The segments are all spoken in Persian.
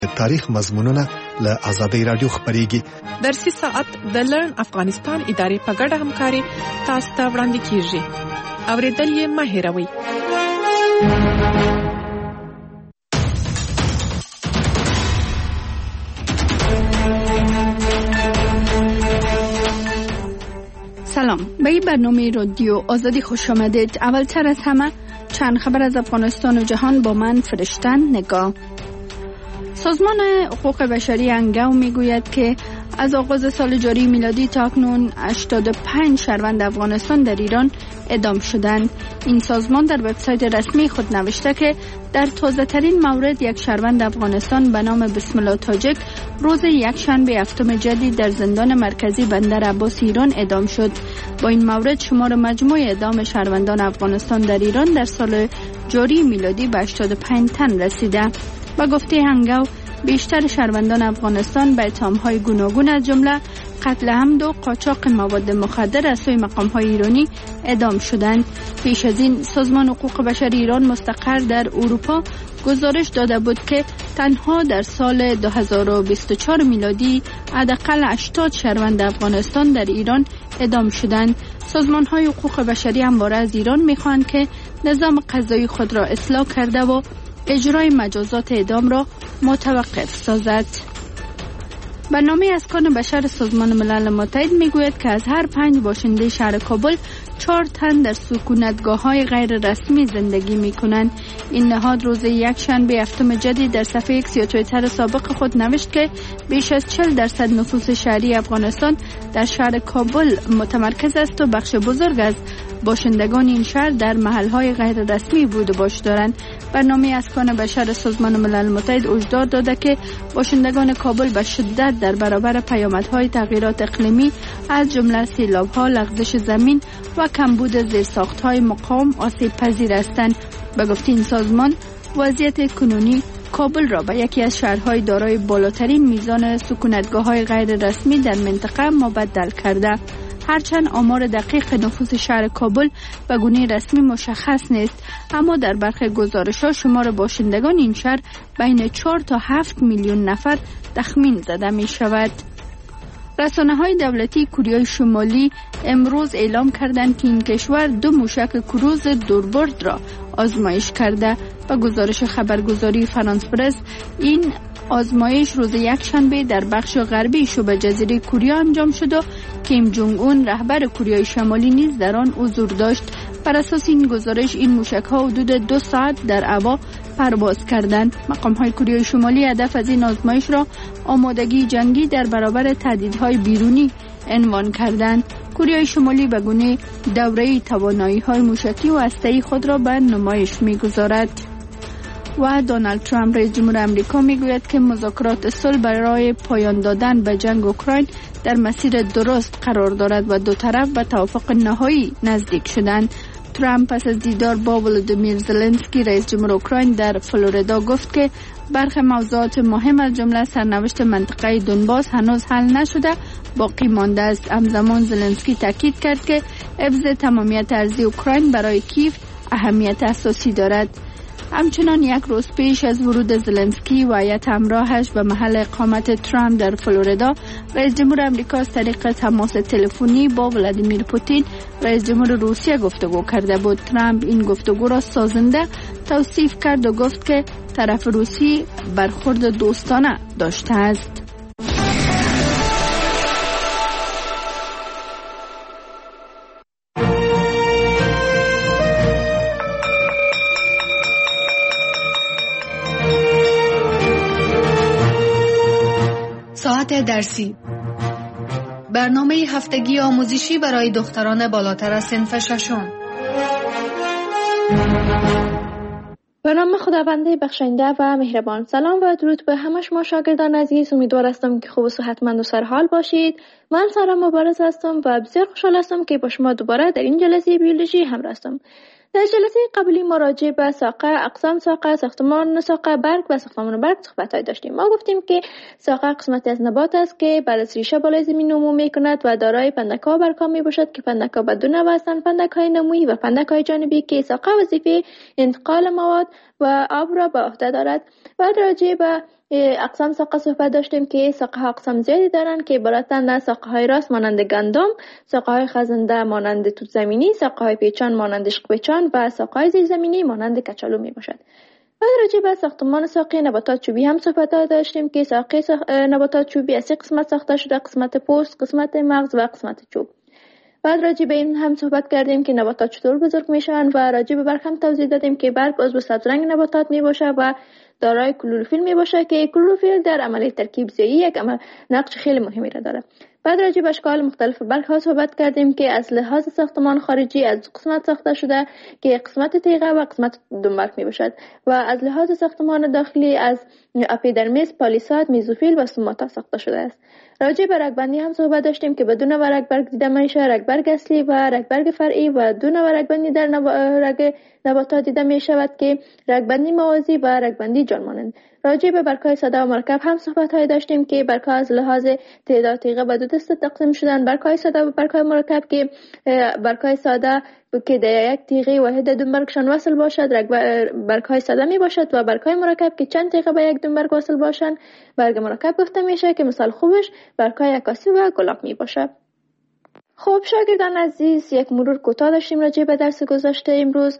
تاریخ مضمونونه له آزادۍ رادیو خبريږي. درسي ساعت د لرن افغانستان ادارې په ګډه همکاري تاسو ته وړاندې کیږي. اوریدل یې مه هېروئ. سلام، به این برنامه رادیو آزادی خوش آمدید. اولتر از همه چند خبر از افغانستان و جهان با من فرشتن نگاه. سازمان حقوق بشری انگو میگوید که از آغاز سال جاری میلادی تا اکنون 85 شهروند افغانستان در ایران اعدام شدند. این سازمان در وبسایت رسمی خود نوشته که در تازه ترین مورد یک شهروند افغانستان به نام بسم الله تاجک روز یکشنبه هفتم جدید در زندان مرکزی بندر عباس ایران اعدام شد. با این مورد شمار مجموع اعدام شهروندان افغانستان در ایران در سال جاری میلادی به 85 تن رسیده. با گفته هنگو بیشتر شهروندان افغانستان به اتهام‌های گوناگون از جمله قتل عمد و قاچاق مواد مخدر از سوی مقام‌های ایرانی اعدام شدند. پیش از این سازمان حقوق بشر ایران مستقر در اروپا گزارش داده بود که تنها در سال 2024 میلادی حداقل 80 شهروند افغانستان در ایران اعدام شدند. سازمان‌های حقوق بشری همواره از ایران می‌خواهند که نظام قضایی خود را اصلاح کرده و اجرای مجازات اعدام را متوقف سازد. برنامه اسکان بشر سازمان ملل متحد میگوید که از هر 5 باشنده شهر کابل 4 تن در سکونتگاه‌های غیر رسمی زندگی می‌کنند. این نهاد روز یکشنبه هفتم جدید در صفحه ایکس یا توییتر سابق خود نوشت که بیش از 40% نفوس شهری افغانستان در شهر کابل متمرکز است و بخش بزرگ از باشندگان این شهر در محل‌های غیر رسمی بود و باش دارند. برنامه اسکان بشر سازمان ملل متحد هشدار داده که باشندگان کابل به شدت در برابر پیامدهای تغییرات اقلیمی از جمله سیلاب‌ها، لغزش زمین و کمبود زیرساخت‌های مقاوم آسیب پذیر هستند. به گفته این سازمان وضعیت کنونی کابل را به یکی از شهرهای دارای بالاترین میزان سکونتگاه‌های غیر رسمی در منطقه مبدل کرده. هرچند آمار دقیق نفوس شهر کابل به گونه رسمی مشخص نیست، اما در برخی گزارش‌ها شمار باشندگان این شهر بین 4 تا 7 میلیون نفر تخمین زده می شود. رسانه‌های دولتی کره شمالی امروز اعلام کردند که این کشور 2 موشک کروز دوربرد را آزمایش کرده. با گزارش خبرگزاری فرانس پرس این آزمایش روز یکشنبه در بخش غربی شبه جزیره کره انجام شد و کیم جونگ اون رهبر کره شمالی نیز در آن حضور داشت. بر اساس این گزارش این موشک‌ها حدود 2 ساعت در هوا پرواز کردند. مقام‌های کره شمالی هدف از این آزمایش را آمادگی جنگی در برابر تهدیدهای بیرونی عنوان کردند. کره شمالی به گونه دوره توانایی‌های موشکی و هسته‌ای خود را به نمایش می‌گذارد. و دونالد ترامپ رئیس جمهور آمریکا میگوید که مذاکرات صلح برای پایان دادن به جنگ اوکراین در مسیر درست قرار دارد و دو طرف به توافق نهایی نزدیک شدند. ترامپ پس از دیدار با ولودیمیر زلنسکی رئیس جمهور اوکراین در فلوریدا گفت که برخی موضوعات مهم از جمله سرنوشت منطقه دونباس هنوز حل نشده باقی مانده است. همزمان زلنسکی تاکید کرد که حفظ تمامیت ارضی اوکراین برای کیف اهمیت اساسی دارد. همچنان یک روز پیش از ورود زلنسکی و هیئت همراهش به محل اقامت ترامپ در فلوریدا، رئیس جمهور آمریکا از طریق تماس تلفنی با ولادیمیر پوتین رئیس جمهور روسیه گفتگو کرده بود. ترامپ این گفتگو را سازنده توصیف کرد و گفت که طرف روسی برخورد دوستانه داشته است. ساعت درسی، برنامه هفتگی آموزشی برای دختران بالاتر از صنف ششم. به نام خداوند بخشنده و مهربان. سلام و درود به همه شما شاگردان عزیز. امیدوار هستم که خوب و صحتمند و سرحال باشید. من سارا مبارز هستم و بسیار خوشحال هستم که با شما دوباره در این جلسه بیولوژی همراه هستم. در جلسه قبلی ما راجع به ساقه، اقسام ساقه، ساختمان ساقه برگ و ساختمان برگ صحبت‌های داشتیم. ما گفتیم که ساقه قسمتی از نبات است که بعد از ریشه بالای زمین نمو می‌کند و دارای پندک‌ها و برگ‌ها میباشد که پندک‌ها به دو نوع هستند: پندک‌های نمویی و پندک‌های جانبی که ساقه وظیفه انتقال مواد و آب را به عهده دارد. و راجع به اقسام ساقه صحبت داشتیم که ساقه ها اقسام زیادی دارن که عبارتند از ساقه های راست مانند گندم، ساقه های خزنده مانند توت زمینی، ساقه های پیچان مانند عشق پیچان و ساقه های زیر زمینی مانند کچالو می باشد. بعد راجع به ساختمان ساقه نباتات چوبی هم صحبت داشتیم که ساقه نباتات چوبی از 3 قسمت ساخته شده: قسمت پوست، قسمت مغز و قسمت چوب. بعد راجع به این هم صحبت کردیم که نباتات چطور بزرگ میشن و راجع به برگ هم توضیح دادیم که برگ عضو سبزرنگ نباتات می باشه و دارای کلروفیل می باشه که کلروفیل در عملیه ترکیب زیایی یک نقش خیلی مهمی را داره. بعد راجع به اشکال مختلف برگ ها صحبت کردیم که از لحاظ ساختمان خارجی از قسمت ساخته شده که قسمت تیغه و قسمت دنبرگ می باشد و از لحاظ ساختمان داخلی از اپیدرمیس، پالیساد، میزوفیل و سوماتا ساخته شده است. راجع به رگبندی هم صحبت داشتیم که بدون و رگبرگ دیده میشه: رگبرگ اصلی و رگبرگ فرعی و دو نوع رگبندی در رگ نباتات دیده می شود که رگبندی موازی و رگبندی جانمانند. راجع به برگ‌های ساده و مرکب هم صحبت‌های داشتیم که برگ‌ها از لحاظ تعداد تیغه به 2 دسته تقسیم شدن: برگ‌های ساده و برگ‌های مرکب که برگ‌های ساده که در یک تیغه واحد دنبرگشان وصل باشد برگ‌های ساده می باشد و برگ‌های مرکب که چند تیغه به یک دنبرگ وصل باشند برگ مرکب گفته میشه که مثال خوبش برگ‌های عکاسی و گلاب می باشد. خب شاگردان عزیز، یک مرور کوتاه داشتیم راجع به درس گذشته امروز.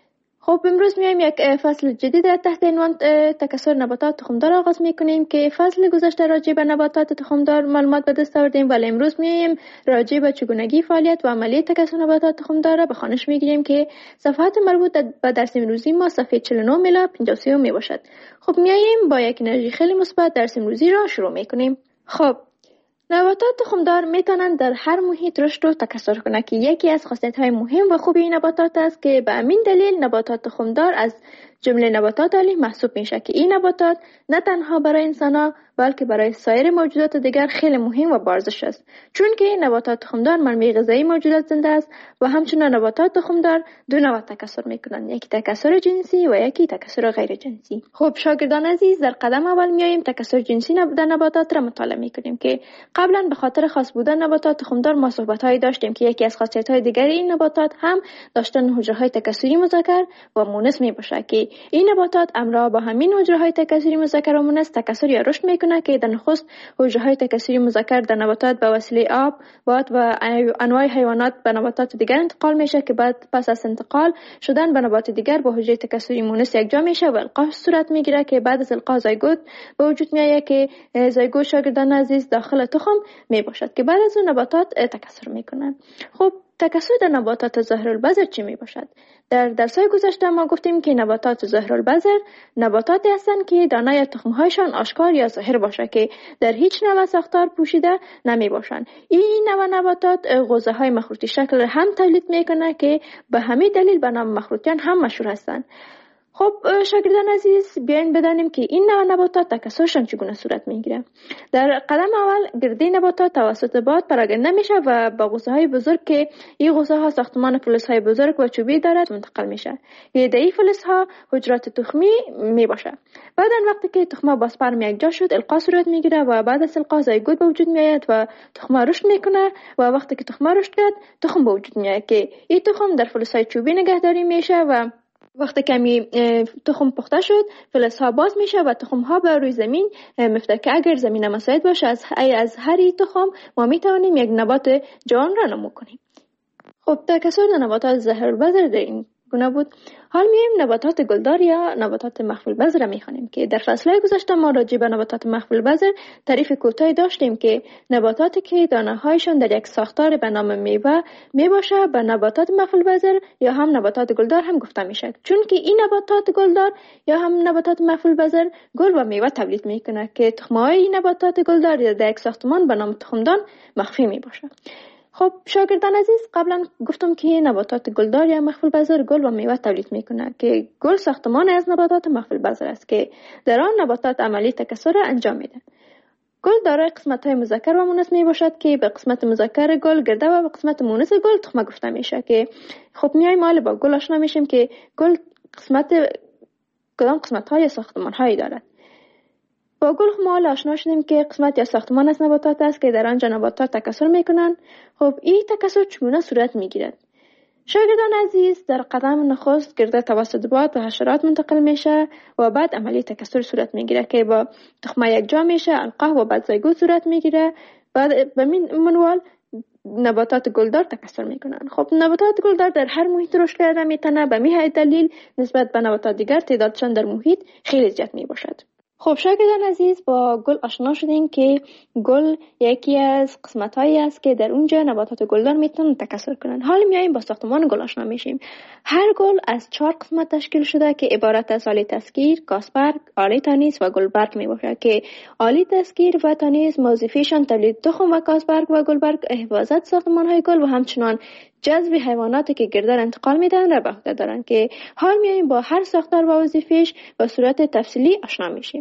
خب امروز میایم یک فصل جدید تحت عنوان تکثر نباتات تخمدار آغاز میکنیم که فصل گذشته راجع به نباتات تخمدار معلومات به دست آوردیم، ولی امروز میایم راجع به چگونگی فعالیت و عملیه تکثر نباتات تخمدار به خوانش میگیریم که صفحات مربوط به درس امروزی ما صفحه 49 الی 53 می باشد. خب میایم با یک انرژی خیلی مثبت درس امروزی را شروع میکنیم. خب نباتات تخمدار میتونند در هر محیط رشد و تکثر کنند که یکی از خاصیت‌های مهم و خوبی این نباتات است که به همین دلیل نباتات تخمدار از جمله نباتات عالی محسوب میشه که این نباتات نه تنها برای انسان‌ها بلکه برای سایر موجودات دیگر خیلی مهم و بارزش است، چون که نباتات تخمدار منبع غذایی موجودات زنده است و همچنین نباتات تخمدار دو نوع تکثر میکنند: یکی تکثر جنسی و یکی تکثر غیر جنسی. خب شاگردان عزیز، در قدم اول میایم تکثر جنسی در نباتات را مطالعه میکنیم که قبلا به خاطر خاص بودن نباتات تخمدار ما صحبت‌های داشتیم که یکی از خاصیت‌های دیگر این نباتات هم داشتن حجره‌های تکثری مذکر و مؤنث میباشه که این نباتات همراه با همین حجره‌های تکثری مذکر و مؤنث تکثر یا رشد میکنه که در نخست حجره‌های تکثری مذکر در نباتات به وسیله آب، باد و انواع حیوانات به نباتات دیگر انتقال میشه که بعد پس از انتقال شدن به نبات دیگر با حجره تکثری مؤنث یکجا میشه و القاح صورت میگیره که بعد از القاح زایگوت به وجود میاد که زایگوت شاگردان عزیز داخل تخم میباشد که بعد از اون نباتات تکثر میکنن. خب تکثر در نباتات ظاهرالبذر چی می باشد؟ در درس‌های گذشته ما گفتیم که نباتات ظاهرالبذر نباتاتی هستند که دانه یا تخم‌هایشان آشکار یا ظاهر باشه که در هیچ نوع ساختار پوشیده نمی باشند. این نوع نباتات غوزه‌های مخروطی شکل هم تولید میکنه که به همین دلیل به نام مخروطیان هم مشهور هستند. خب شاگردان عزیز، بیاین بدانیم که این نوع نباتات تکثرشان چگونه صورت میگیره. در قدم اول گرده نباتات توسط باد پراگنده میشه و با غوزه‌های بزرگ که این غوزه‌ها ساختمان فلزهای بزرگ و چوبی دارد منتقل میشه. این فلزها حجرات تخمی میباشه. بعد وقتی که تخم‌ها با سپرم یکجا شد القاح صورت میگیره و بعد از القاح زایگوت به وجود میاد و تخم‌ها رشد میکنه و وقتی که تخم‌ها رشد کرد تخم به وجود میاد که این تخم در فلزهای چوبی نگهداری میشه و وقتی کمی تخم پخته شد فلزها باز میشه و تخمها به روی زمین میفته که اگر زمین مساعد باشه از هر تخم ما میتوانیم یک نبات جوان را نمو کنیم. خب تکثر نباتات ظاهرالبذر در این گونه بود. حال میایم نباتات گلدار یا نباتات مخفی البذر را میخوانیم که در فصلهای گذشته ما راجع به نباتات مخفی البذر تعریف کوتاهی داشتیم که نباتاتی که دانه‌هایشان در یک ساختار به نام میوه میباشه به نباتات مخفی البذر یا هم نباتات گلدار هم گفته میشه، چون که این نباتات گلدار یا هم نباتات مخفی البذر گل و میوه تولید میکنه که تخم‌های این نباتات گلدار در یک ساختمان به نام تخمدان مخفی میباشه. خب شاگردان عزیز، قبلا گفتم که نباتات گلدار یا مخفی البذر گل و میوه تولید میکنه که گل ساختمان از نباتات مخفی البذر است که در آن نباتات عملی تکثر را انجام میده. گل دارای قسمت‌های مذکر و مؤنث میباشد که به قسمت مذکر گل گرده و به قسمت مؤنث گل تخمه گفته میشه که خب میایم حالا با گل آشنا میشیم که گل کدام قسمت‌های یا ساختمان‌هایی دارد. با گل ما آشنا شدیم که قسمت یا ساختمان از نباتات است که در آنجا نباتات تکثر میکنند. خب این تکثر چگونه صورت میگیرد؟ شاگردان عزیز، در قدم نخست گرده توسط باد به حشرات منتقل میشه و بعد عملی تکثر صورت میگیره که با تخمه یک جا میشه، القاح و بعد زایگوت صورت میگیره. بعد به منوال نباتات گلدار تکثر میکنن. خب نباتات گلدار در هر محیط رشد کرده میتونه، به همین دلیل نسبت به نباتات دیگر تعدادشان در محیط خیلی زیاد میباشد. خب شاگردان عزیز، با گل آشنا شدیم که گل یکی از قسمت‌هایی است که در اونجا نباتات گلدار میتونن تکثر کنن. حالا میایم با ساختمان گل آشنا میشیم. هر گل از 4 قسمت تشکیل شده که عبارت از آلی تسکیر، کاسبرگ، آلی تانیس و گلبرگ میباشد که آلی تسکیر و تانیس وظیفه‌شان تولید تخم و کاسبرگ و گلبرگ حفاظت ساختمان‌های گل و همچنان جذب حیواناتی که گردر انتقال میدن را به عهده دارن که حال میایم با هر ساختار و وظیفه‌اش به صورت تفصیلی آشنا میشیم.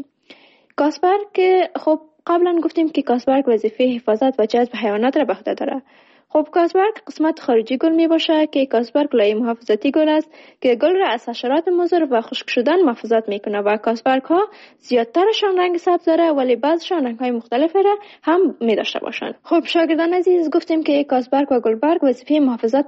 کاسبرگ، خب قبلا گفتیم که کاسبرگ وظیفه حفاظت و جذب حیوانات را به عهده داره. خب کاسبرگ قسمت خارجی گل می باشه که کاسبرگ لایه محافظتی گل است که گل را از حشرات مضر و خشک شدن محافظت میکنه و کاسبرگ ها زیادترشان رنگ سبز داره ولی بعضشان رنگ های مختلفی را هم می داشته باشند. خب شاگردان عزیز، گفتیم که کاسبرگ و گلبرگ وظیفه محافظت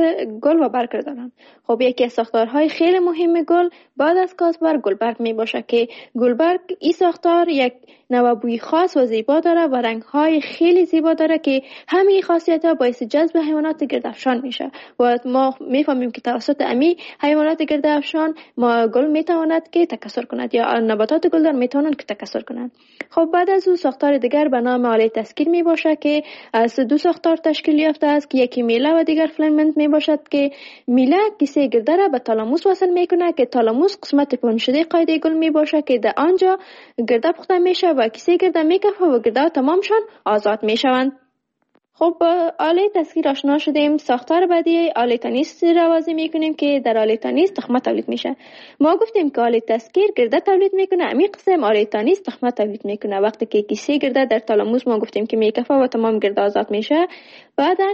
گل و برگ دارند. خب یکی از ساختارهای خیلی مهم گل بعد از کاسبرگ گلبرگ می باشه که گلبرگ این ساختار یک نوع بوی خاص و زیبا داره و رنگ های خیلی زیبا داره که همین خاصیت ها باعث جذب حیوانات گردافشان میشه و ما میفهمیم که توسط امی حیوانات گردافشان ما گل میتواند که تکثر کند یا نباتات گلدار میتوانند که تکثر کنند. خب بعد از او ساختار دیگر به نام آله تسکیر می باشه که از 2 ساختار تشکیل یافته است که یکی میله و دیگر فیلامنت می باشد که میله کیسه گرده را به تالاموس وصل میکنه که تالاموس قسمت پنشده قاعده گل می باشه که در آنجا گرده پخته میشه و کیسه گرده میکفه و گرده تمامشان آزاد میشوند. خب با آله تسکیر آشنا شدیم. ساختار بعدی آله تانیس را بازی میکنیم که در آله تانیس تخمه تولید میشه. ما گفتیم که آله تسکیر گرده تولید میکنه، همین قسم آله تانیس تخمه تولید میکنه. وقتی که کیسه گرده در تالاموس ما گفتیم که میکفه و تمام گرده آزاد میشه، بعدن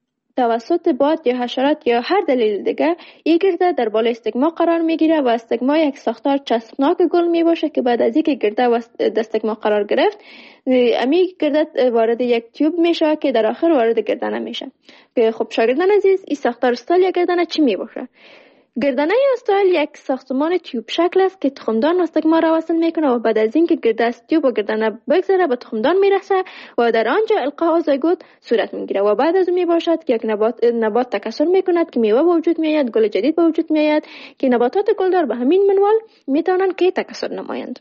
توسط باد یا حشرات یا هر دلیل دیگه این گرده در بالای استگما قرار میگیره و استگما یک ساختار چسبناک گل می باشه که بعد از اینکه گرده و استگما قرار گرفت امی گرده وارد یک تیوب میشه که در آخر وارد گردنه میشه. که خب شاگردان عزیز، این ساختار استایل یا گردنه چی می باشه؟ گردنه استایل یک ساختمان تیوب شکل است که تخمدان استگما را وصل میکنه و بعد از اینکه گرده از تیوب و گردنه بگذره به تخمدان میرسه و در آنجا القاح و زایگوت صورت میگیره و بعد از اون میباشد که یک نبات تکثر میکند که میوه به وجود میآید، گل جدید به وجود میآید که نباتات گلدار به همین منوال میتونن که تکثر نمایند.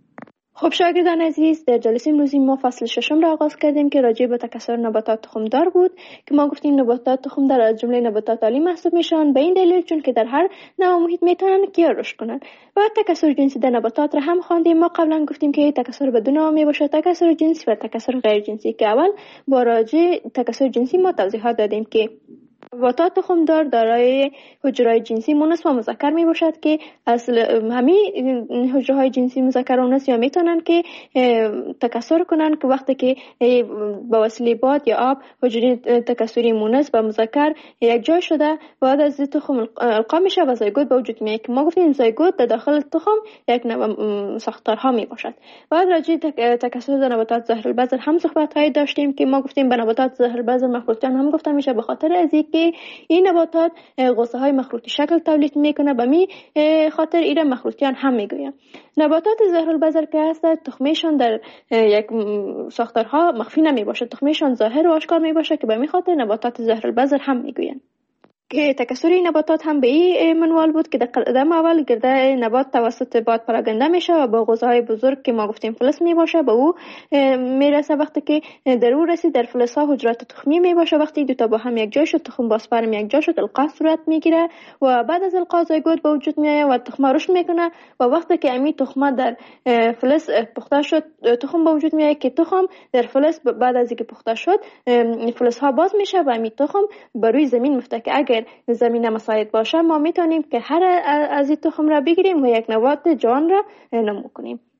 خب شاگردان عزیز، در جلسه امروزی ما فصل 6 را آغاز کردیم که راجع به تکثر نباتات تخمدار بود که ما گفتیم نباتات تخمدار از جمله نباتات عالی محسوب میشن به این دلیل چون که در هر نوع محیط میتونن که رشد کنن. و تکثر جنسی در نباتات را هم خواندیم. ما قبلا گفتیم که تکثر به دو نوع میباشه، تکثر جنسی و تکثر غیر جنسی که اول با راجع تکثر جنسی ما توضیحات دادیم که نباتات تخمدار دارای حجره‌های جنسی مونس و مذکر می باشد که اصل همین حجره‌های جنسی مذکر و مونس یا میتونن که تکثر کنن که وقتی که با وسیله باد یا آب حجره تکثری مونس و مذکر یک جای شده بعد از تخم القا میشه و زایگوت به وجود میاد که ما گفتیم زایگوت در داخل تخم یک نوع ساختارها می باشد. بعد راجع تکثر در نباتات زهر البذر هم صحبت‌های داشتیم که ما گفتیم به نباتات زهر البذر مخروطیان هم گفته میشه به خاطر از اینکه این نباتات غصه های مخروطی شکل تولید میکنه، به می خاطر ایره مخروطیان هم میگویم. نباتات زهر البذر که هست تخمشان در یک ساختارها مخفی نمی باشه، تخمشان ظاهر و آشکار می باشه که به می خاطر نباتات زهر البذر هم میگوین. که تکثر نباتات هم به این منوال بود که در قدم اول گرده نبات توسط باد پراگنده میشه و با غوزهای بزرگ که ما گفتیم فلز می باشه به او میرسه. وقتی که در او رسید در فلز ها حجرات تخمی می باشه، وقتی دو تا با هم یک جای شد تخم با اسپرم یک جای شد القاح صورت میگیره و بعد از القاح زایگوت به وجود میاد و تخم رشد میکنه و وقتی که امی تخم در فلز پخته شد تخم به وجود میاد که تخم در فلز بعد از اینکه پخته شد فلز ها باز میشه و امی تخم بر روی زمین میفته که اگر زمین مساعد باشه ما میتونیم که هر از این تخم را بگیریم و یک نبات جان را نمو کنیم.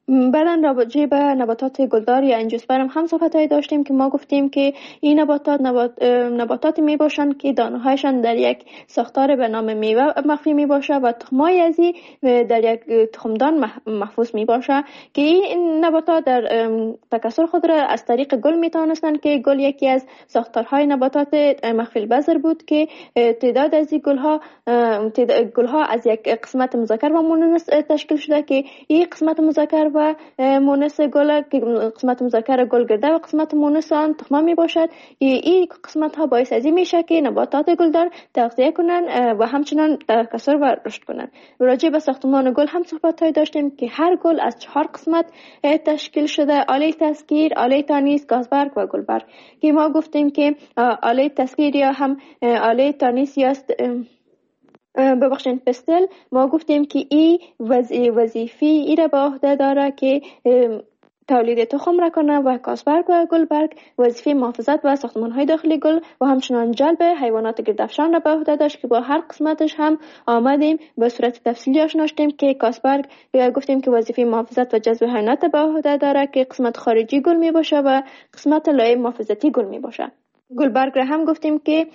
بعدن راجع به نباتات گلدار یا انجیوسپرم هم صحبت‌های داشتیم که ما گفتیم که این نباتات می باشند که دانه‌هایشان در یک ساختار به نام میوه مخفی می باشه و تخمای ازی در یک تخمدان محفوظ می باشه که این نباتات در تکثر خود را از طریق گل می توانستند که گل یکی از ساختارهای نباتات مخفی البذر بود که تعداد از این گلها از یک قسمت مذکر و مؤنث تشکیل شده که این قسمت مذکر و مؤنث گل که قسمت مذکر گل گرده و قسمت مؤنث آن تخمه می باشد. این قسمت ها باعث از این میشه که نباتات گلدار تغذیه کنن و همچنان تکثر و رشد کنن. راجع به ساختمان گل هم صحبت های داشتیم که هر گل از 4 قسمت تشکیل شده: آله تسکیر، آله تانیس، گازبرگ و گلبرگ که ما گفتیم که آله تسکیر یا هم آله تانیس یا پستل ما گفتیم که این وظیفه ای را به عهده داره که تولید تخم را کنه و گازبرگ و گلبرگ وظیفه محافظت و ساختمان‌های داخلی گل و همچنان جلب حیوانات گردافشان را به عهده داشت که با هر قسمتش هم آمدیم به صورت تفصیلی آشنا شدیم که گازبرگ گفتیم که وظیفه محافظت و جذب حیوانات به عهده داره که قسمت خارجی گل می باشه و قسمت لایه محافظتی گل می باشه. گلبرگ را هم گفتیم که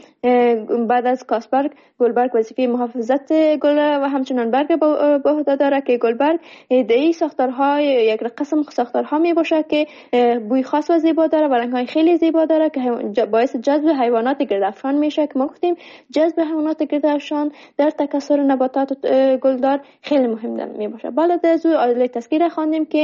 بعد از گازبرگ گلبرگ وظیفه محافظت گل و همچنان برگ به عهده داره که گلبرگ ایده‌ای ساختارهای یک قسم ساختارها می باشه که بوی خاص و زیبا داره و رنگ‌های خیلی زیبا داره که باعث جذب حیوانات گردافشان میشه که ما گفتیم جذب حیوانات گردافشان در تکثر نباتات گلدار خیلی مهم می باشه. بعد از او آله تسکیر خواندیم که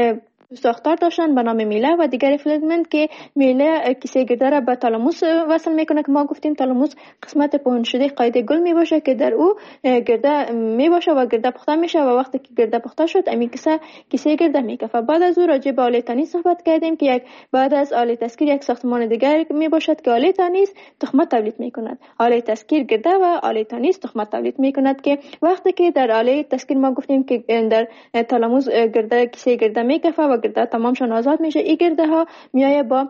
ساختار داشتن به نام میله و دیگر فیلامنت که میله کیسه گرده را به تالاموس وصل میکنه که ما گفتیم تالاموس قسمت پهن شده قاعده گل می باشه که در او گرده می باشه و گرده پخته میشه و وقتی که گرده پخته شد امی کیسه گرده میکفه. بعد از او راجع به آله تانیس صحبت کردیم که بعد از آله تسکیر یک ساختمان دیگر می باشد که آله تانیس تخمه تولید میکند. آله تسکیر گرده و آله تانیس تخمه تولید میکند که وقتی که در آله تسکیر ما گفتیم که در تالاموس گرده کیسه گرده میکفه و گرده تمامشان آزاد میشه. این گرده ها میایه با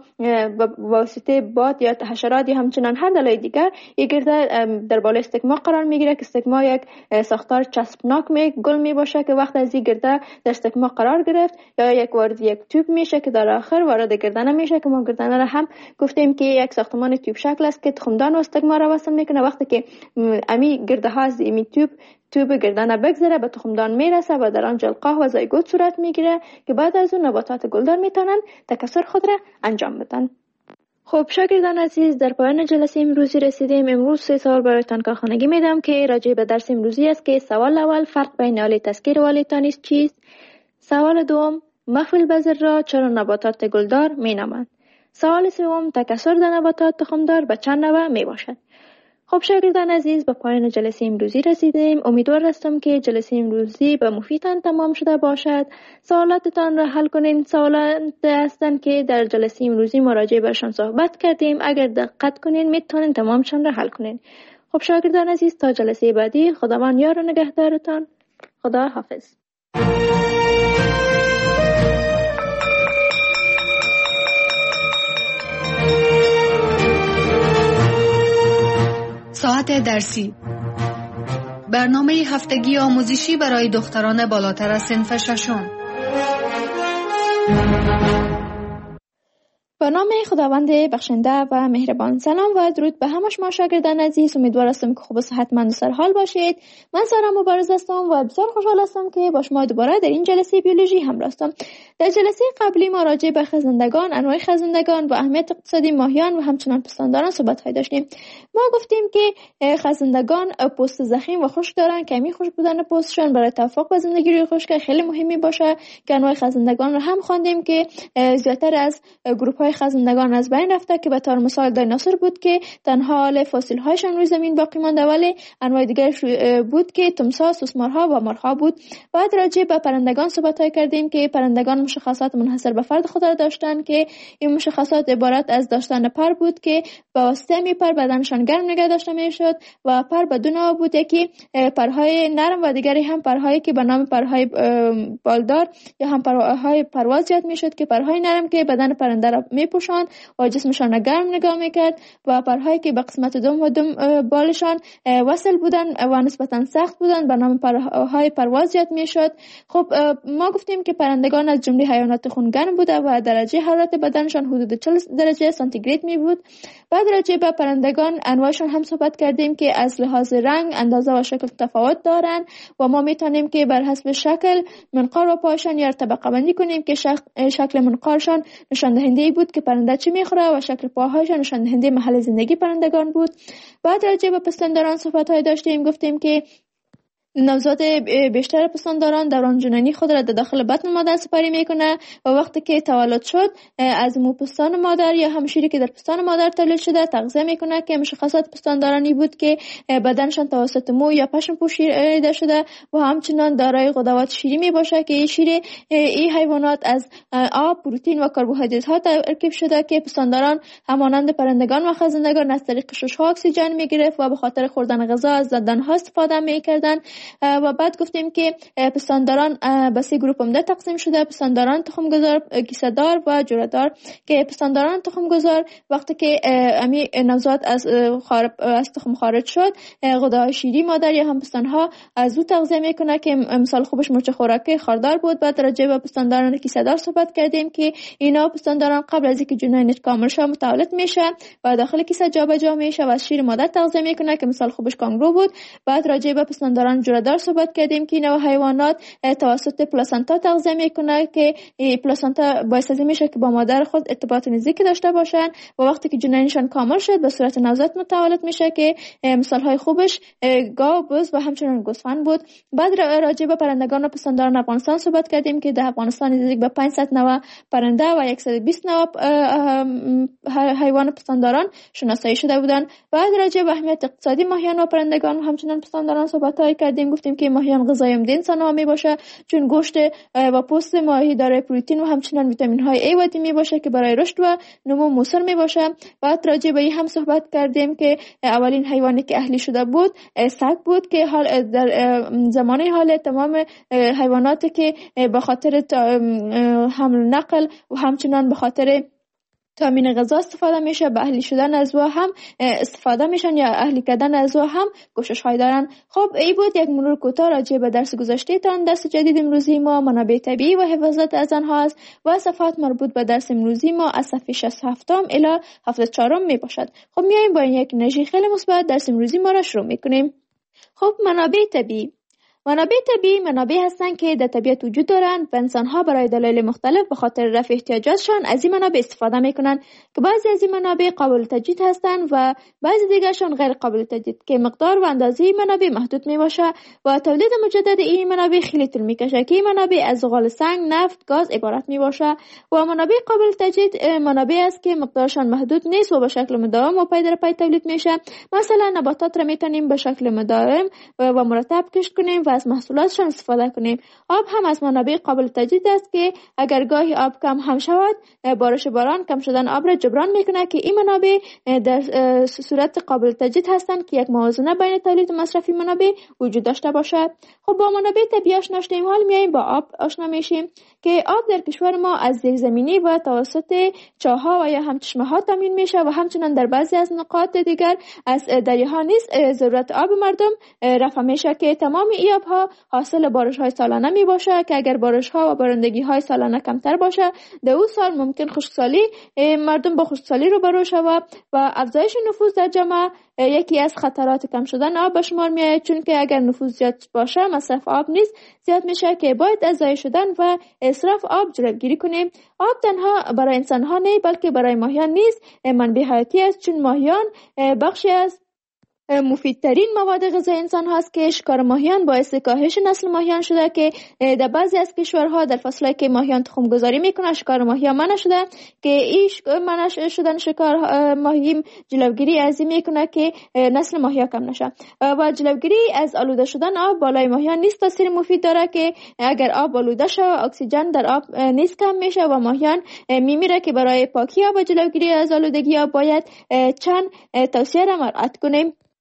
واسطه باد یا حشرات یا همچنان هر دلایل دیگر این گرده در بالای استکما قرار میگیره که استکما یک ساختار چسبناک گل می باشه که وقت از این گرده در استکما قرار گرفت یا یک وارد یک توپ میشه که در آخر وارد گردنه میشه که ما گردنه را هم گفتیم که یک ساختمان توپ شکل است که تخمدان و استکما را وصل میکنه. وقتی که امی گرده ها از امی توپ گردنه بگذره به تخمدان میرسه و در آن جلقاه و زایگوت صورت میگیره که بعد از اون نباتات گلدار میتونن تکثر خود را انجام بدن. خب شاگردان عزیز، در پایان جلسه امروزی رسیدیم. امروز 3 سوال برایتان کارخانگی میدم که راجع به درس امروزی است که سوال اول فرق بین آله تسکیر و آله تانیس چیست؟ سوال دوم مخفی البذر را چرا نباتات گلدار مینامند؟ سوال سوم تکثر در نباتات تخمدار به چند نوع می باشد؟ خب شاگردان عزیز، به پایان جلسه امروزی رسیدیم. امیدوار هستم که جلسه امروزی به مفیدتان تمام شده باشد. سوالاتتان را حل کنین. سوالات هستند که در جلسه امروزی مراجعه برشان صحبت کردیم. اگر دقت کنین میتونین تمامشان را حل کنین. خب شاگردان عزیز، تا جلسه بعدی خداوند یار و نگهدارتان. خدا حافظ. ساعت درسی، برنامه هفتگی آموزشی برای دختران بالاتر از صنف ششم. به نام خداوند بخشنده و مهربان. سلام و درود به همه شما شاگردان عزیز. امیدوار هستم که خوب و صحتمند و سرحال باشید. من سارا مبارز هستم و بسیار خوشحال هستم که با شما دوباره در این جلسه بیولوژی همراه هستم. در جلسه قبلی ما راجع به خزندگان، انواع خزندگان و اهمیت اقتصادی ماهیان و همچنان پستانداران صحبت داشتیم. ما گفتیم که خزندگان پوست ضخیم و خشک دارن که همین خشک بودن پوستشون برای توافق با زندگی روی خشک خیلی مهمی باشه که انواع خزندگان رو هم خواندیم که زیاتر از گروه خزندگان از بین رفته که به طور مثال دایناسور بود که تنها حال فسیل هایشان روی زمین باقی مانده، ولی انواع دیگر بود که تمساح، سوسمارها و مارها بود. بعد راجع به پرندگان صحبت کردیم که پرندگان مشخصات منحصر به فرد خود را داشتند که این مشخصات عبارت از داشتن پر بود که با واسطه می پر بدنشان گرم نگه داشته میشد و پر بدون بود، یکی پرهای نرم و دیگری هم پرهایی که به نام پرهای بالدار یا هم پرهای پرواز یاد میشد که پرهای نرم که بدن پرنده را می میپوشاند و جسمشان گرم نگاه میکرد و پرهایی که به قسمت دوم و بالشان وصل بودن و نسبتا سخت بودن به نام پرهای پرواز یاد میشد. خب ما گفتیم که پرندگان از جمله حیوانات خونگرم بوده و درجه حرارت بدنشان حدود 40 درجه سانتیگراد می بود. بعد راجع به پرندگان انواعشان هم صحبت کردیم که از لحاظ رنگ، اندازه و شکل تفاوت دارند و ما میتونیم که بر حسب شکل منقار و پایشان یا طبقه بندی کنیم که شکل منقارشان نشان دهنده بود که پرنده چی میخوره و شکل پاهایشان نشان دهنده محل زندگی پرندگان بود. بعد راجع به پستانداران صحبت های داشتیم، گفتیم که نوزاد بیشتر پستانداران دوران جنینی خود را در داخل بطن مادر سپری میکنه و وقتی که تولد شد از مو پستان مادر یا هم شیری که در پستان مادر تولید شده تغذیه میکنه که مشخصات پستاندارانی بود که بدنشان توسط مو یا پشم پوشیده شده و همچنان دارای غدوات شیری می باشه که این حیوانات از آب، پروتئین و کربوهیدرات ها ترکیب شده که پستانداران همانند پرندگان و خزندگان از طریق ششها اکسیژن میگرفت و به خاطر خوردن غذا از دندانها استفاده میکردن. و بعد گفتیم که پستانداران به 3 گروه عمده تقسیم شده: پستانداران تخمگذار، کیسه‌دار و جره‌دار. که پستانداران تخمگذار وقتی که امی نوزاد از تخم خارج شد غده‌های شیری مادر یا هم پستانها از او تغذیه میکنه که مثال خوبش مرچ خوراکی خاردار بود. بعد راجع به پستانداران کیسه‌دار صحبت کردیم که اینا پستانداران قبل از اینکه جنینش کامل شه متولد میشه و داخل کیسه جابجا میشه و از شیر مادر تغذیه میکنه که مثال خوبش کانگورو بود. بعد راجع به پستانداران جره‌دار صحبت کردیم که اینا حیوانات توسط پلاسنتا تغذیه میکنه که پلاسنتا باعث میشه که با مادر خود ارتباط نزدیکی داشته باشن و وقتی که جنینشان کامل شد به صورت نوزاد متولد میشه که مثال های خوبش گاو، بز و همچنین گوسفند بود. بعد راجع به پرندگان و پستانداران افغانستان صحبت کردیم که در افغانستان نزدیک به 500 نوع پرنده و 120 نوع حیوان پستانداران شناسایی شده بودند. بعد راجع به اهمیت اقتصادی ماهیان و پرندگان و همچنین پستانداران صحبت های کردیم. گفتیم که ماهیان غذای عمده انسان‌ها میباشه چون گوشت و پوست ماهی دارای پروتئین و همچنین ویتامین های A و D میباشه که برای رشد و نمو موثر میباشه. بعد راجع به این هم صحبت کردیم که اولین حیوانی که اهلی شده بود سگ بود که حال در زمانه حال تمام حیواناتی که به خاطر حمل نقل و همچنین به خاطر تامین غذا استفاده میشه به اهلی شدن از او هم استفاده میشن یا اهلی کردن از او هم کوشش های دارن. خب این بود یک مرور کوتاه راجع به درس گذشته تان. درس جدید امروزی ما منابع طبیعی و حفاظت از آنها است و صفحات مربوط به درس امروزی ما از صفحه 67 الی 74 می باشد. خب میایم با یک انرژی خیلی مثبت درس امروزی ما را شروع میکنیم. خب منابع طبیعی منابع هستند که در طبیعت وجود دارند و انسان‌ها برای دلایل مختلف به خاطر رفع احتیاجاتشان از این منابع استفاده می‌کنند که بعضی از این منابع قابل تجدید هستند و بعضی دیگرشان غیر قابل تجدید که مقدار و اندازه این منابع محدود میباشه و تولید مجدد این منابع خیلی طول میکشه که این منابع از زغال سنگ، نفت، گاز عبارت میباشه و منابع قابل تجدید منابع است که مقدارشان محدود نیست و به شکل مداوم و پی در پی تولید میشه. مثلا نباتات را میتونیم به شکل مداوم و مرتب کشت کنیم و از محصولاتشان استفاده کنیم. آب هم از منابع قابل تجدید است که اگر گاهی آب کم هم شود بارش باران کم شدن آب را جبران میکنه که این منابع در صورت قابل تجدید هستند که یک موازنه بین تولید و مصرف منابع وجود داشته باشد. خب با منابع طبیعی آشنا شدیم، حال میایم با آب آشنا میشیم که آب در کشور ما از زیرزمینی و توسط چاه‌ها و یا هم چشمه‌ها تامین میشه و همچنین در بعضی از نقاط دیگر از دریاها نیز ضرورت آب مردم رفع میشه که تمام این آب‌ها حاصل بارش‌های سالانه میباشه که اگر بارش‌ها و بارندگی‌های سالانه کمتر باشه در اون سال ممکن خشکسالی مردم با خشکسالی روبرو شود و افزایش نفوذ در جامعه یکی از خطرات کم شدن آب به شمار میاد، چون که اگر نفوذ زیاد باشه مصرف آب نیز زیاد میشه که باید از ضایع شدن و اسراف آب جلوگیری کنیم. آب تنها برای انسان‌ها نه بلکه برای ماهیان نیز منبع حیاتی است، چون ماهیان بخشی از مفیدترین مواد غذایی انسان هاست که شکار ماهیان باعث کاهش نسل ماهیان شده که در بعضی از کشورها در فصلی که ماهیان تخم گذاری میکنه شکار ماهیان منع شده که این منع شدن شکار ماهی جلوگیری از این میکنه که نسل ماهیان کم نشه و جلوگیری از آلوده شدن آب بالای ماهیان نیز تاثیر مفید داره که اگر آب آلوده شه اکسیژن در آب نیز کم میشه و ماهیان میمیره که برای پاکی آب و جلوگیری از آلودگی آب باید چند توصیه را مراعات کنیم.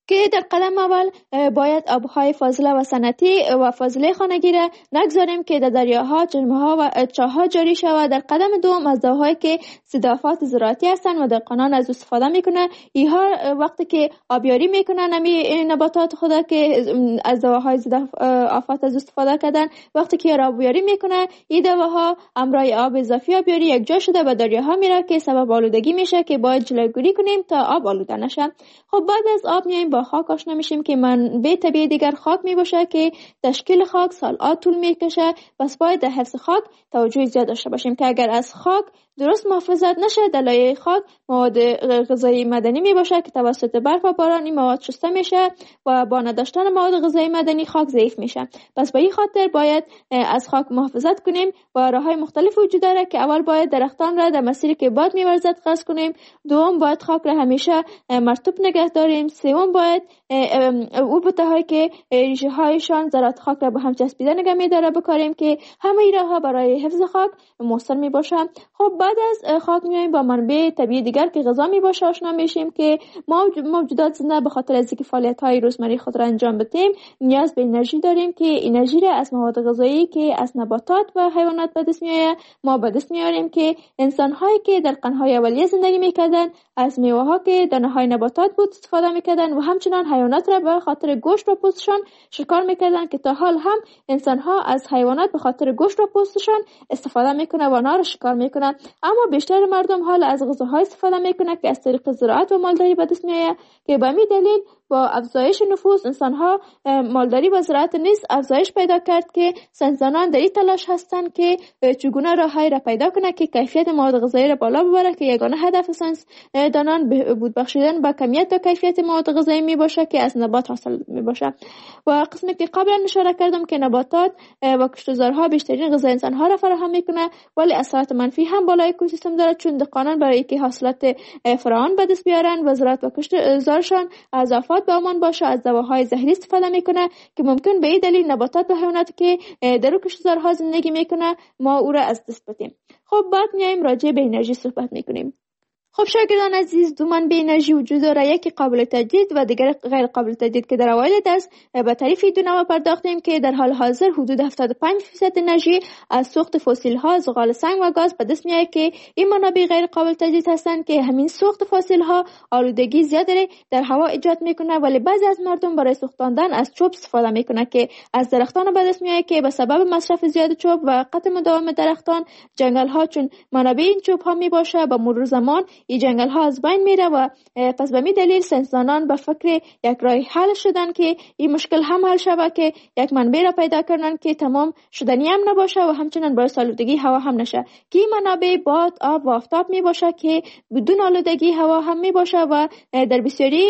که در قدم اول باید آبهای فاضله و صنعتی و فاضله خانگی را نگذاریم که در دریاها، چشمه‌ها و چاه‌ها جاری شود. در قدم دوم از دواهایی که ضدآفات زراعتی هستند و دهقانان از استفاده میکنه، اینها وقتی که آبیاری میکنن نباتات خود که از دواهای ضدآفات از استفاده کردن، وقتی که آبیاری میکنه این دواها همراه آب اضافی آبیاری یک جا شده به دریاها میره که سبب آلودگی میشه که باید جلوگیری کنیم تا آب آلوده نشه. خب بعد از آب میایم با خاک آشنا میشیم که منبع طبیعی دیگر خاک میباشه که تشکیل خاک سال‌ها طول میکشه. پس باید در حفظ خاک توجه زیاد داشته باشیم که اگر از خاک درست محافظت نشه، در لایه خاک مواد غذایی معدنی میباشه که توسط برف و باران این مواد شسته میشه و با نداشتن مواد غذایی معدنی خاک ضعیف میشه. پس به این خاطر باید از خاک محافظت کنیم و راههای مختلف وجود داره که اول باید درختان را در مسیری که باد میورزد قطع کنیم، دوم باید خاک را همیشه مرطوب نگه داریم، سوم باید او بوته‌هایی که ریشه هایشان ذرات خاک را به هم چسبیده نگه می‌داره بکاریم که همه این راه‌ها برای حفظ خاک مؤثر میباشه. خب بعد از خاک میایم با منبع طبیعی دیگر که غذا میباشه آشنا میشیم که ما موجودات زنده به خاطر از اینکه فعالیت‌های روزمره خود را انجام بدیم نیاز به انرژی داریم که انرژی را از مواد غذایی که از نباتات و حیوانات به دست میآید ما به دست میاریم که انسان‌هایی که در قرن‌های اولیه زندگی میکردن از میوه‌ها که دانه‌های نباتات بود استفاده میکردن و همچنان حیوانات را به خاطر گوشت و پوستشان شکار میکردن که تا حال هم انسان‌ها از حیوانات به خاطر گوشت و پوستشان استفاده میکنه و آنها را شکار میکنن. اما بیشتر مردم حال از غذاهای استفاده میکنه که از طریق زراعت و مالداری به دست میآید که به همین دلیل با افزایش نفوس انسان‌ها مالداری و زراعت نیز افزایش پیدا کرد که ساینسدانان در این تلاش هستند که چگونه راه‌هایی را پیدا کنند که کیفیت مواد غذایی را بالا ببره که یگانه هدف ساینسدانان بود بخشیدن به کمیت و کیفیت مواد غذایی میباشه که از نبات حاصل میباشه. و قسمی که قبلا اشاره کردم که نباتات و کشتزارها بیشترین غذای انسان‌ها را فراهم میکنه ولی اثرات منفی هم بالای اکوسیستم داره، چون دهقانان برای اینکه حاصلات فراوان به دست بیارن و زراعت و کشتزارشان از آفات به امان باشه از دواهای زهری استفاده میکنه که ممکن به این دلیل نباتات و حیواناتی که در کشتزارها زندگی میکنه ما او را از دست بدیم. خب بعد میایم راجع به انرژی صحبت میکنیم. خب شاگردان عزیز، دو منبع انرژی وجود داره، یکی قابل تجدید و دیگر غیر قابل تجدید که در اوایل درس به تعریف دو نوع پرداختیم که در حال حاضر حدود 75% انرژی از سوخت فسیل ها، زغال سنگ و گاز به دست میاد که این منابع غیر قابل تجدید هستند که همین سوخت فسیل ها آلودگی زیادی در هوا ایجاد میکنه. ولی بعضی از مردم برای سوختاندن از چوب استفاده میکنه که از درختان به دست میاد که به سبب مصرف زیاد چوب و قطع مداوم درختان جنگل ها چون منابع این چوب ها میباشه به مرور زمان این جنگل ها از بین میره و پس به می دلیل ساینسدانان به فکر یک راه حل شدن که این مشکل هم حل شود که یک منبع را پیدا کردن که تمام شدنی هم نباشه و همچنین باعث آلودگی هوا هم نشه که این منابع باد، آب و آفتاب می باشه که بدون آلودگی هوا هم می باشه و در بسیاری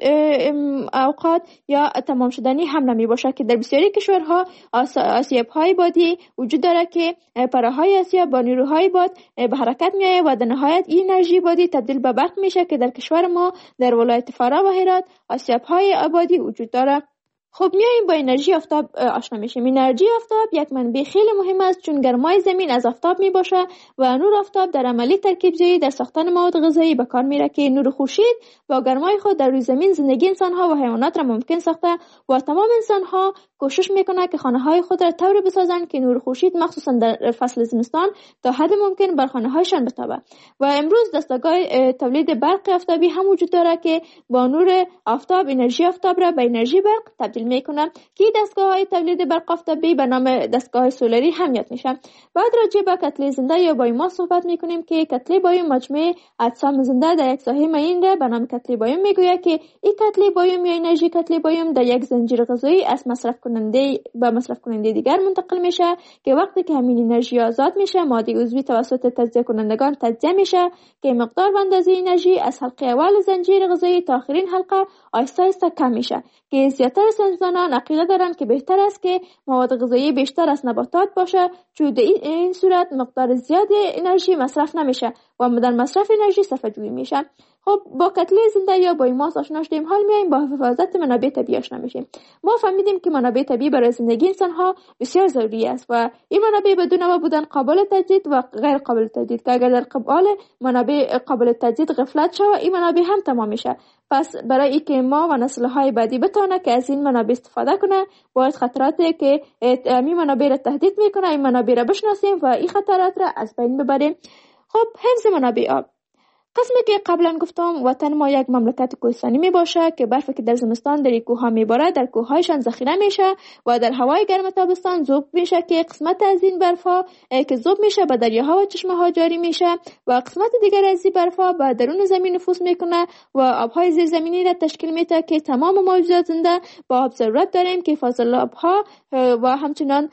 اوقات یا تمام شدنی هم نمی باشه که در بسیاری کشورها آسیاب های بادی وجود داره که پرههای آسیاب با نیروهای باد به حرکت می آید و در نهایت این انرژی بادی تبدیل به برق میشه که در کشور ما در ولایت فرا و هرات آسیاب‌های آبادی وجود داره. خب میایم با انرژی آفتاب آشنا میشیم. انرژی آفتاب یک منبع خیلی مهم است چون گرمای زمین از آفتاب میباشه و نور آفتاب در عملی ترکیب‌زایی در ساختن مواد غذایی به کار میره که نور خورشید با گرمای خود در روی زمین زندگی انسان‌ها و حیوانات را ممکن ساخته و تمام انسان‌ها کوشش میکنه که خانه‌های خود را طوری بسازند که نور خورشید مخصوصا در فصل زمستان تا حد ممکن بر خانه‌هایشان بتابه. و امروز دستگاه تولید برق آفتابی هم وجود داره که با نور آفتاب انرژی آفتاب را به انرژی برق تبدیل میکنه که دستگاه‌های تولید برق آفتابی به نام دستگاه سولاری هم یاد میشه. بعد راجع به کتله زنده یا بایوماس صحبت میکنیم که کتله بایوم مجموعه اجسام زنده در یک ساحه معین را به نام کتله بایوم میگوید که این کتله بایوم یا انرژی کتله بایوم در یک زنجیر غذایی از مصرف کننده به مصرف کننده دیگر منتقل میشه که وقتی که همین انرژی آزاد میشه ماده عضوی توسط تجزیه کنندگان تجزیه میشه که مقدار و اندازه انرژی از حلقه اول زنجیر غذایی تا آخرین حلقه آهسته آهسته کم میشه که زیاتر ساینسدانان عقیده دارند که بهتر است که مواد غذایی بیشتر از نباتات باشه چون در این صورت مقدار زیاد انرژی مصرف نمیشه و در مصرف انرژی صرفه جویی میشه. خب با کتله زنده یا با ماس آشنا شدیم، حال میایم با حفاظت منابع طبیعی آشنا میشیم. ما فهمیدیم که منابع طبیعی برای زندگی انسان ها بسیار ضروری است و این منابع بدون ما بودن قابل تجدید و غیر قابل تجدید، که اگر در قبال منابع قابل تجدید غفلت شود این منابع هم تمام میشه. پس برای اینکه ما و نسل‌های بعدی بتونه که از این منابع استفاده کنه، باید خطراتی که این منابع را تهدید میکنه این منابع را بشناسیم و این خطرات را از بین ببریم. خب حفظ منابع آب. قسمی که قبلا گفتم وطن ما یک مملکت کوهستانی می باشه که برفی که در زمستان در کوه‌ها میباره در کوه‌هایشان ذخیره میشه و در هوای گرم تابستان ذوب میشه که قسمت از این برفا که ذوب میشه به دریاها و چشمه‌ها جاری میشه و قسمت دیگر از این برفا به درون زمین نفوذ میکنه و آبهای زیرزمینی را تشکیل میده که تمام موجودات زنده با آب ضرورت داریم که فاضل آبها و همچنان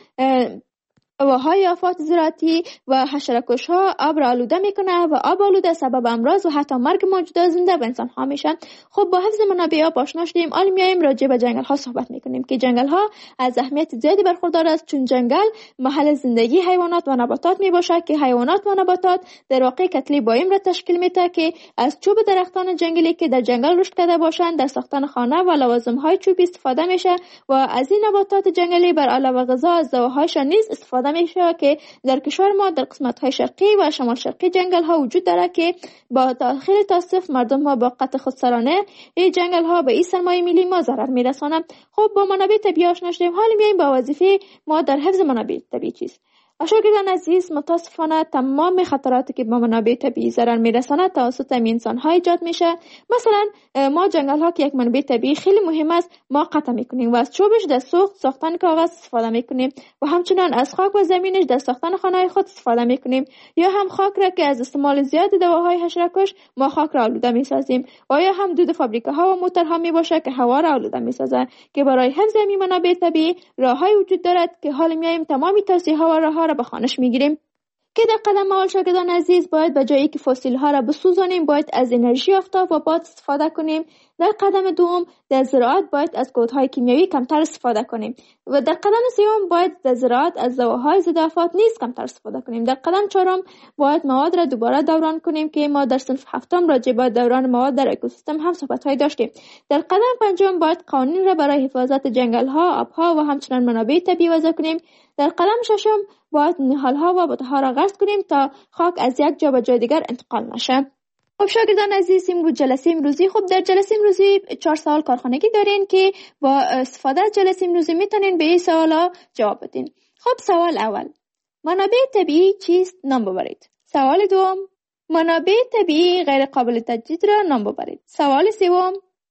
هواهای آفات زراعتی و حشره‌کش‌ها آب را آلوده میکنه و آب آلوده سبب امراض و حتی مرگ موجودات زنده و انسان ها میشن. خب با حفظ منابع آب آشنا شدیم، حالا میایم راجع به جنگل ها صحبت میکنیم که جنگل ها از اهمیت زیادی برخوردار است، چون جنگل محل زندگی حیوانات و نباتات میباشه که حیوانات و نباتات در واقع کتله بایم را تشکیل میده که از چوب درختان جنگلی که در جنگل رشد کرده باشند در ساختن خانه و لوازم های چوبی استفاده میشه و از این نباتات جنگلی بر علاوه غذا از دواهایشان نیز استفاده میشه که در کشور ما در قسمت های شرقی و شمال شرقی جنگل ها وجود داره که با خیلی تاسف مردم ها با قطع خودسرانه این جنگل ها به این سرمایه ملی ما ضرر میرسانند. خب با منابع طبیعی آشنا شدیم، حالا میایم با وظیفه ما در حفظ منابع طبیعی چیست. شاگردان عزیز، متاسفانه تمام خطراتی که با منابع طبیعی ضرر میرساند توسط انسان ها ایجاد میشه. مثلا ما جنگل ها که یک منبع طبیعی خیلی مهم است ما قطع میکنیم و از چوبش در ساختن کاغذ استفاده میکنیم و همچنان از خاک و زمینش در ساختن خانه خود استفاده میکنیم، یا هم خاک را که از استعمال زیاد دواهای حشره‌کش ما خاک را آلوده میسازیم، و یا هم دود فابریکه ها و موتورها میباشه که هوا را آلوده میسازه. که برای حفظ این منابع طبیعی راههای وجود دارد که حالا میایم تمامی توصیه ها و راهها را به خوانش میگیریم. که در قدم اول شاگردان عزیز باید به جایی که فسیل ها را بسوزانیم باید از انرژی آفتاب و باد استفاده کنیم. در قدم دوم در زراعت باید از کودهای کیمیایی کمتر استفاده کنیم و در قدم سوم باید در زراعت از دواهای ضد آفات نیز کمتر استفاده کنیم. در قدم چهارم باید مواد را دوباره دوران کنیم که ما در صنف هفتم راجع به دوران مواد در اکوسیستم هم صحبت‌های داشتیم. در قدم پنجم باید قوانین را برای حفاظت جنگل ها، آبها و همچنین منابع طبیعی وضع کنیم. در قدم ششم باید نهال‌ها و بوته‌ها را غرس کنیم تا خاک از یک جا به جای دیگر انتقال نشه. خب شاگردان عزیز، این بود جلسه امروزی. خب در جلسه امروزی 4 سوال کارخانگی دارین که با استفاده از جلسه امروزی میتونین به این سوالا جواب بدین. خب سوال اول، منابع طبیعی چیست؟ نام ببرید. سوال دوم، منابع طبیعی غیر قابل تجدید را نام ببرید. سوال سوم،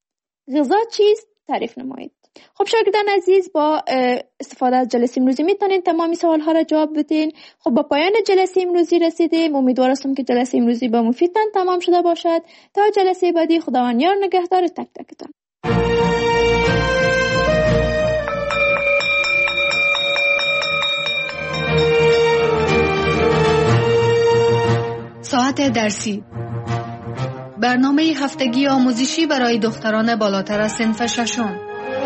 غذا چیست؟ تعریف نمایید. خب شاگردان عزیز، با استفاده از جلسه امروزی میتونین تمامی سوال ها را جواب بدین. خب با پایان جلسه امروزی رسیدیم. امیدوار هستم که جلسه امروزی با مفیدتان تمام شده باشد. تا جلسه بعدی، خداوند یار نگهدار تک تکتان. ساعت درسی، برنامه هفتگی آموزشی برای دختران بالاتر از صنف ششم.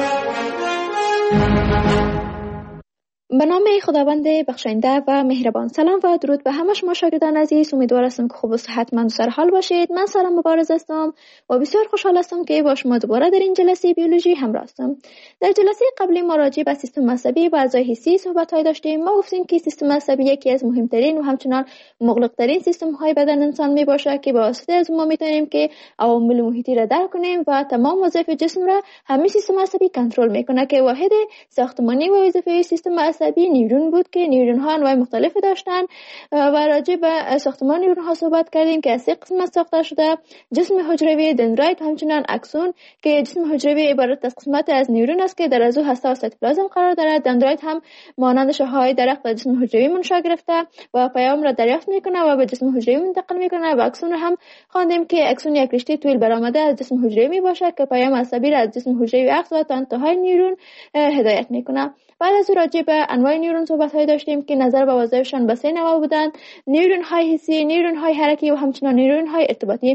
به نام خداوند بخشنده و مهربان. سلام و درود به همه شما شاگردان عزیز. امیدوار هستم که خوب و صحتمند و سرحال باشید. من سارا مبارز هستم و بسیار خوشحال هستم که با شما دوباره در این جلسه بیولوژی همراه هستم. در جلسه قبلی ما راجع به سیستم عصبی و اعضای حسی صحبت‌های داشتیم. ما گفتیم که سیستم عصبی یکی از مهمترین و همچنان مغلق‌ترین سیستم‌های بدن انسان میباشه که با واسطه از ما میتونیم که عوامل محیطی را درک کنیم و تمام وظایف جسم را همین سیستم عصبی کنترل میکنه که واحد ساختمانی و وظیفه سیستم عصبی نیورون بود که نیورون ها انواع مختلفی داشتن و راجع به ساختمان نیورون ها صحبت کردیم که از 3 قسمت ساخته شده: جسم حجروی، دندرایت، همچنین اکسون. که جسم حجروی عبارت از قسمت از نیورون است که در ازو هسته و سایتوپلازم قرار دارد. دندرایت هم مانند شاخه‌های درخت در جسم حجروی منشأ گرفته و پیام را دریافت میکنه و به جسم حجروی منتقل میکنه. و اکسون هم خواندیم که اکسون یک رشته طول برآمده از جسم حجروی میباشه که پیام عصبی را از جسم حجروی اخذ و تا انتهای نیورون هدایت میکنه. بعد از راجع به انواع نیورون صحبت‌های داشتیم که نظر به وظایفشان به 3 نوع بودند: نیورون های حسی، نیورون های حرکی و همچنین نیورون های ارتباطی.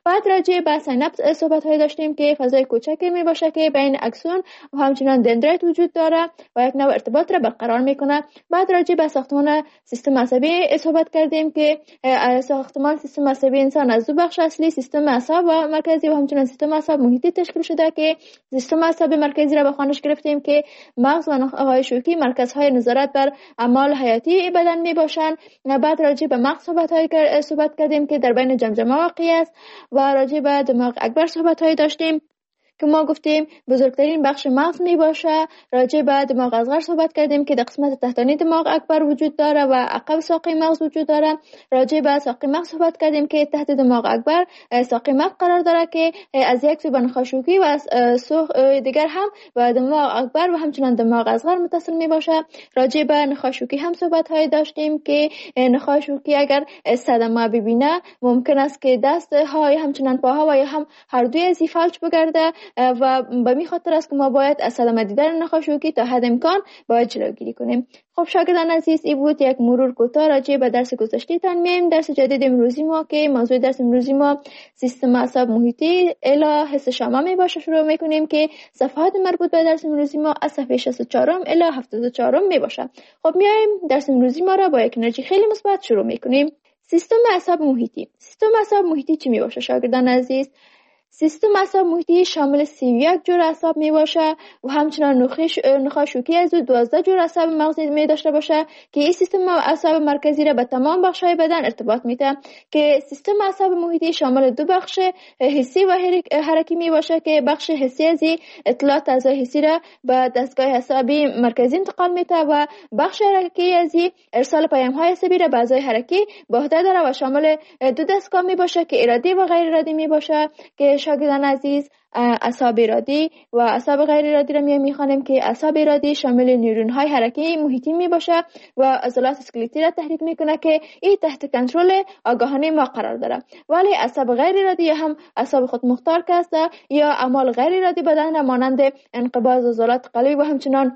بعد راجع به سیناپس صحبت های داشتیم که فضای کوچکی می باشه که بین اکسون و همچنان دندریت وجود داره و یک نوع ارتباط را برقرار میکنه. بعد راجع به ساختمان سیستم عصبی صحبت کردیم که ساختمان سیستم عصبی انسان از دو بخش اصلی، سیستم عصب و مرکزی و همچنان سیستم عصب محیطی تشکیل شده که سیستم عصب مرکزی را به خوانش گرفتیم که مغز و نخاع شوکی مرکزهای نظارت بر اعمال حیاتی بدن می باشند. بعد راجع به مغز صحبت کردیم که در بین جمجمه واقع است و راجع به دماغ اکبر صحبت های داشتیم که ما گفتیم بزرگترین بخش مغز می باشه. راجع به دماغ اصغر صحبت کردیم که در قسمت تحتانی دماغ اکبر وجود داره و عقب ساقه مغز وجود داره. راجع به ساقه مغز صحبت کردیم که تحت دماغ اکبر ساقه مغز قرار داره که از یک سو به نخاع شوکی و از سو دیگر هم به دماغ اکبر و همچنان دماغ اصغر متصل می باشه. راجع به نخاع شوکی هم صحبت های داشتیم که نخاع شوکی اگر صدمه ببینه ممکن است که دست های همچنان پاها و یا هم هر دوی از فلج بگرده و به می خاطر است که ما باید از صدمه دیدن نخاع شوکی تا حد امکان باید جلوگیری کنیم. خب شاگردان عزیز، این بود یک مرور کوتاه راجع به درس گذشته تان. میایم درس جدید امروزی ما که موضوع درس امروزی ما سیستم اعصاب محیطی الی حس شامه می باشه. شروع میکنیم که صفحات مربوط به درس امروزی ما از صفحه 64 الی 74 می باشه. خب میایم درس امروزی ما را با یک انرژی خیلی مثبت شروع میکنیم. سیستم اعصاب محیطی. سیستم اعصاب محیطی چی می باشه شاگردان عزیز؟ سیستم اعصاب محیطی شامل 31 جور اعصاب می باشه و همچنان نخاع شوکی از 12 جور اعصاب مغزی می داشته باشه که این سیستم اعصاب مرکزی را به تمام بخش‌های بدن ارتباط میده. که سیستم اعصاب محیطی شامل دو بخش حسی و حرکی می باشه که بخش حسی از اطلاعات اعضای حسی را به دستگاه عصبی مرکزی انتقال میده و بخش حرکی از ارسال پیام‌های عصبی را به اعضای حرکی به عهده داره و شامل دو دستگاه می باشه که ارادی و غیر ارادی می باشه. که شاگردان عزیز، اعصاب ارادی و اعصاب غیر ارادی را میخوانیم که اعصاب ارادی شامل نیورون های حرکتی محیطی می باشه و عضلات اسکلتی را تحریک میکنه که این تحت کنترل آگاهانه ما قرار داره. ولی اعصاب غیر ارادی هم اعصاب خود مختار که است یا اعمال غیر ارادی بدن را مانند انقباض عضلات قلبی و همچنان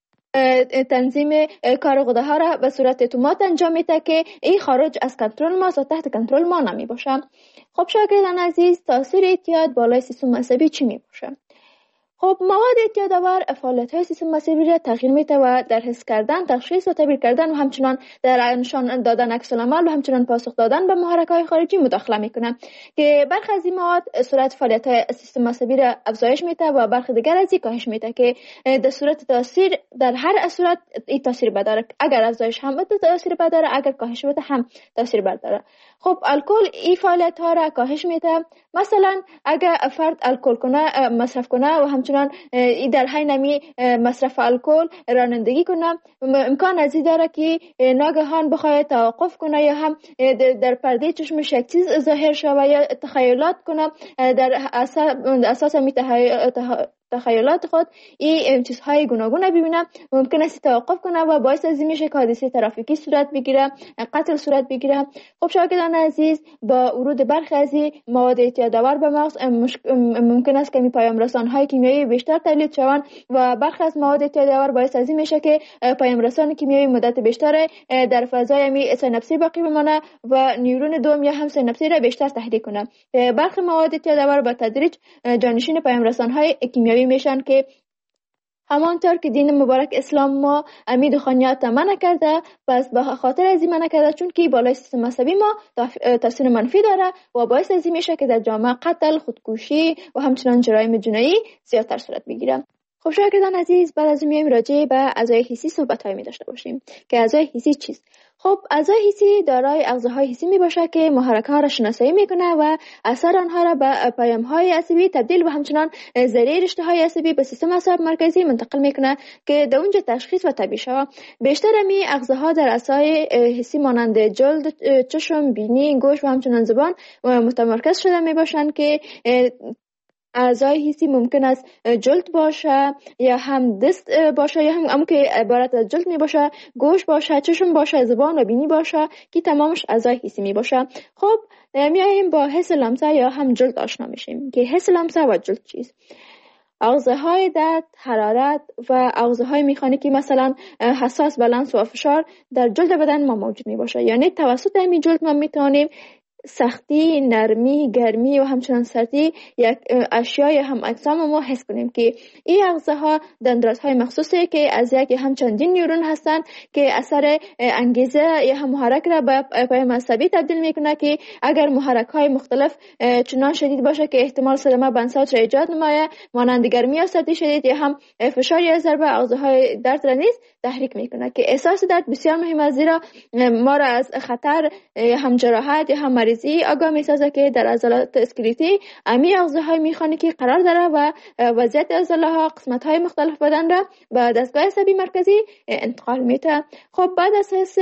تنظیم کار غده ها را به صورت اتومات انجام میده که این خارج از کنترل ما و تحت کنترل ما نمی باشه. خب شاگردان عزیز، تاثیر اعتیاد بالای سیستم عصبی چی می باشه؟ خب مواد اعتیادآور فعالیت‌های سیستم عصبی را تغییر میده و در حس کردن، تشخیص و تعبیر کردن و همچنان در نشان دادن عکس العمل و همچنان پاسخ دادن به محرک‌های خارجی مداخله میکنه. که برخی از این مواد سرعت فعالیت‌های سیستم عصبی را افزایش میده و برخی دیگر از این کاهش میده که در صورت تاثیر در هر صورت این تاثیر بداره. اگر افزایش هم بده تاثیر بداره، اگر کاهش بده هم تاثیر بداره. خب الکل این فعالیت‌ها را کاهش میده. مثلا اگر فرد الکل کنه، مصرف کنه و همچنان در حین نمی مصرف الکل رانندگی کنه، امکان از این داره که ناگهان بخواد توقف کنه یا هم در پرده چشمش یک چیز ظاهر شوه یا تخیلات کنه. در اساس می تخیلات خود این چیزهای گوناگون ببینه، ممکن است توقف کنه و باعث از این میشه که حادثه ترافیکی صورت بگیره، قتل صورت بگیره. خب شاگردان عزیز، با ورود برخی از مواد اعتیادآور به مغز ممکن است که پیامرسان‌های کیمیایی بیشتر تولید شوند و برخی از مواد اعتیادآور باعث از این میشه که پیامرسان کیمیایی مدت بیشتر در فضای سیناپسی باقی بمانه و نیورون دوم یا هم سیناپسی را بیشتر تحریک کنه. برخی مواد اعتیادآور با تدریج جانشین پیامرسان‌های کیمیایی میشن که همانطور که دین مبارک اسلام ما امید و خانیات منع کرده، پس به خاطر از این منع کرده چون که بالای سیستم عصبی ما تاثیر منفی داره و باعث از این میشه که در جامعه قتل، خودکشی و همچنان جرایم جنایی زیادتر صورت بگیره. خب شاگردان عزیز، بعد از میایم راجع به اعضای حسی صحبت‌های می داشته باشیم. که اعضای حسی چیست؟ خب اعضای حسی دارای اغزاهای حسی می باشه که محرک‌ها را شناسایی میکنه و اثر آنها را به پیام‌های عصبی تبدیل و همچنان ذریعه رشته‌های عصبی به سیستم اعصاب مرکزی منتقل میکنه که در اونجا تشخیص و تعبیر شود. بیشتر می اغزاها در اعضای حسی مانند جلد، چشم، بینی، گوش و همچنان زبان متمرکز شده می باشند که اعضای حسی ممکن است جلد باشه یا هم دست باشه یا هم که عبارت از جلد می باشه، گوش باشه، چشم باشه، زبان و بینی باشه که تمامش اعضای حسی می باشه. خب میایم با حس لمسه یا هم جلد آشنا میشیم. که حس لمسه و جلد چیست؟ اغزاهای درد، حرارت و اغزاهای مکانیکی مثلا حساس به لمس و فشار در جلد بدن ما موجود می باشه. یعنی توسط همین جلد ما میتونیم سختی، نرمی، گرمی و همچنان سردی یک اشیای هم اجسام ما حس کنیم که این اغزه ها دندانهای مخصوصی که از یک هم چندین نیورون هستند که اثر انگیزه یا هم محرک را به پیام عصبی تبدیل میکنه که اگر محرک های مختلف چنان شدید باشه که احتمال صدمه بنساج را ایجاد نماید، مانند گرمی یا سردی شدید یا هم فشار یا ضربه اغزه های درد را نیز تحریک میکنه که احساس درد بسیار مهم است، زیرا ما را از خطر یا هم جراحت یا هم مریضی آگاه میسازه که در عضلات اسکلتی امی اغزه های میخانیکی قرار داره و وضعیت عضله ها قسمت های مختلف بدن را به دستگاه عصبی مرکزی انتقال میده. خب بعد از حس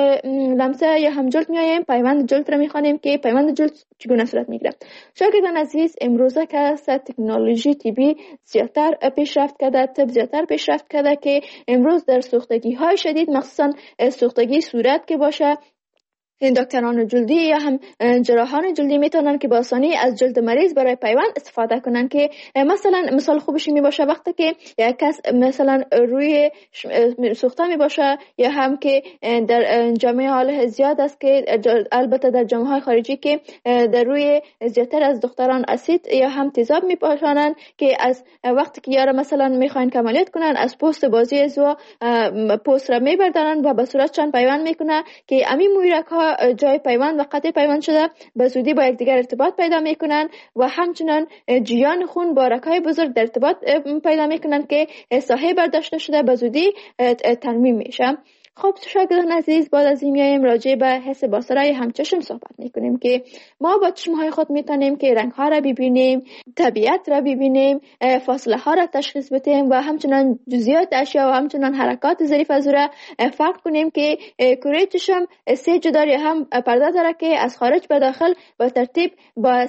لمسه یا هم جلد میایم پیوند جلد را میخوانیم که پیوند جلد چگونه صورت میگیره. شاگردان عزیز، امروزه که تکنولوژی طبی زیادتر پیشرفت کرده، طب زیادتر پیشرفت کرده که امروز در سوختگی های شدید مخصوصا سوختگی صورت که باشه، دکتران جلدی یا هم جراحان جلدی میتونن که با آسانی از جلد مریض برای پیوند استفاده کنن که مثال خوبش می باشه وقتی که یک کس مثلا روی سوخته می باشه یا هم که در جامعه حال زیاد است که البته در جامعه های خارجی که در روی زیادتر از دختران اسید یا هم تیزاب می پاشانن که از وقتی که یارا مثلا میخواین عملیات کنن از پوست بازی ازو پوست را میبردارن و به صورتشان پیوند میکنه که امی مویرک ها جای پیوند و قطع پیوند شده به زودی با یکدیگر ارتباط پیدا میکنن و همچنان جریان خون با رگ‌های بزرگ در ارتباط پیدا میکنن که ساحه برداشته شده به زودی ترمیم میشه. خب شاگردان عزیز، بعد از این میایم راجع به حس بصری هم چشم صحبت میکنیم که ما با چشمهای خود میتونیم که رنگ ها را ببینیم، طبیعت را ببینیم، فاصله ها را تشخیص بدیم و همچنان جزئیات اشیا و همچنان حرکات ظریف از را فرق کنیم که کره چشم سه جدار هم پرده داره که از خارج به داخل با ترتیب با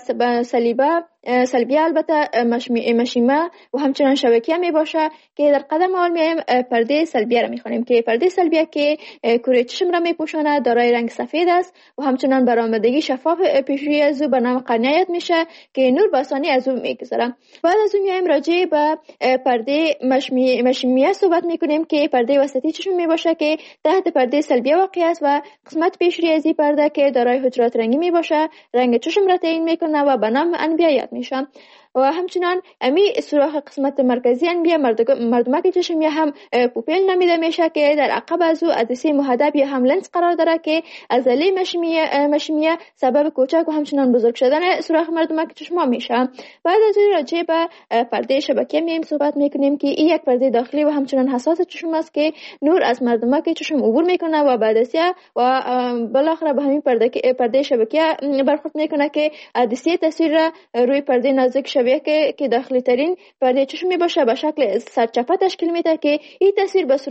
سلبیه البته مشیمه و همچنان شبکیه می باشه که در قدم اول میایم پرده سلبیه را میخوانیم که پرده سلبیه که کره چشم را میپوشاند دارای رنگ سفید است و همچنان برآمدگی شفاف پیشویی از او به نام قرنیه میشه که نور به آسانی از او میگذره. بعد از اون میایم راجع به پرده مشیمیه صحبت میکنیم که پرده وسطی چشم میباشه که تحت پرده سلبیه واقع است و قسمت پیشویی از این پرده که دارای حجرات رنگی میباشه رنگ چشم را تعیین میکنه و به نام انبیه میشم و همچنان امی سوراخ قسمت مرکزی انبیه مردمک چشم یا هم پوپیل نامیده میشه که در عقب از او عدسه محدب یا هم لنز قرار داره که عضله مشیمیه سبب کوچک و همچنان بزرگ شدن سوراخ مردمک چشم میشه. بعد از این راجع به پرده شبکیه میایم صحبت میکنیم که این یک پرده داخلی و همچنان حساس چشم است که نور از مردمک چشم عبور میکنه و بعدسیه و بالاخره به همین پرده شبکیه برخورد میکنه که عدسه تصویر را روی پرده نازک که داخلی ترین پرده چشم می باشه به شکل سرچپه تشکیل میده که این تصویر به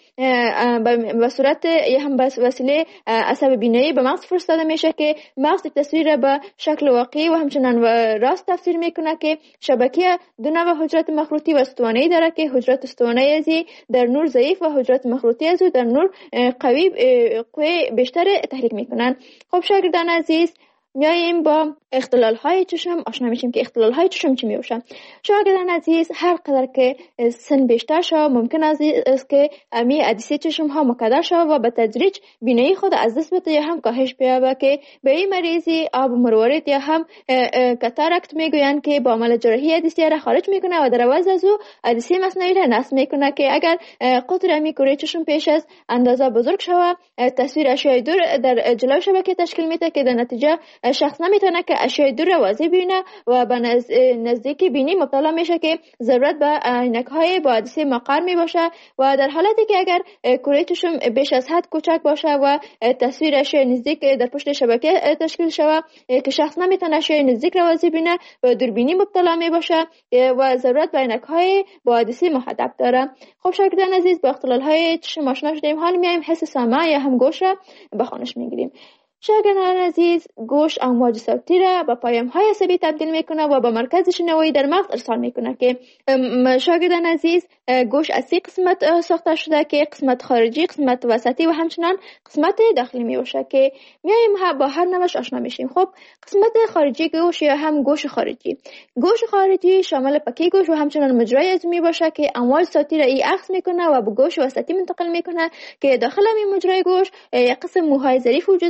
صورت یا هم به وسیله عصب بینایی به مغز فرستاده میشه که مغز تصویر را به شکل واقعی و همچنان راست تفسیر میکنه که شبکه دو نوع حجرات مخروطی و استوانه‌ای داره که حجرات استوانه‌ای ازی در نور ضعیف و حجرات مخروطی ازو در نور قوی بیشتر تحریک میکنن. خب شاگردان عزیز، میاییم با اختلال های چشم آشنا میشیم که اختلال های چشم چی میوشن. شاگردان عزیز، هر قدر که سن بیشتر شود ممکن است که امی عدسه چشم ها مکدر شود و به تدریج بینایی خود از دست بده یا هم کاهش بیابه که به این مریضی آب مروارید یا هم کاتاراکت میگویند که با عمل جراحی عدسه را خارج میکنه و در عوض از او عدسه مصنوعی را نصب میکنه که اگر قطر امی کره چشم پیش از اندازه بزرگ شود تصویر اشیاء دور در جلو شبکه تشکیل میده که در نتیجه شخص نمیتونه که اشیاء دور را واضح ببینه و به نزدیکی بینی مبتلا میشه که ضرورت به عینک‌های با عدسه مقر میباشه و در حالتی که اگر کره چشم بیش از حد کوچک باشه و تصویر اشیاء نزدیک در پشت شبکه تشکیل شوه که شخص نمیتونه اشیاء نزدیک را واضح ببینه و دوربینی مبتلا میباشه و ضرورت به عینک‌های با عدسه محدب داره. خب شاگردان عزیز، با اختلال‌های چشم آشنا شدیم، حالا میایم حس سمع یا هم گوش را به خوانش میگیریم. شاگردان عزیز، گوش امواج صوتی را به پیام‌های عصبی تبدیل میکنه و به مرکز شنوایی در مغز ارسال میکنه که شاگردان عزیز، گوش از سه قسمت ساخته شده که قسمت خارجی، قسمت وسطی و همچنان قسمت داخلی میباشه که میایم با هر نوعش آشنا میشیم. خب قسمت خارجی گوش یا هم گوش خارجی شامل پکی گوش و همچنان مجرای از میباشه که امواج صوتی را اخذ میکنه و به گوش وسطی منتقل میکنه که داخل این مجرای گوش یک قسم موهای ظریف وجود داره که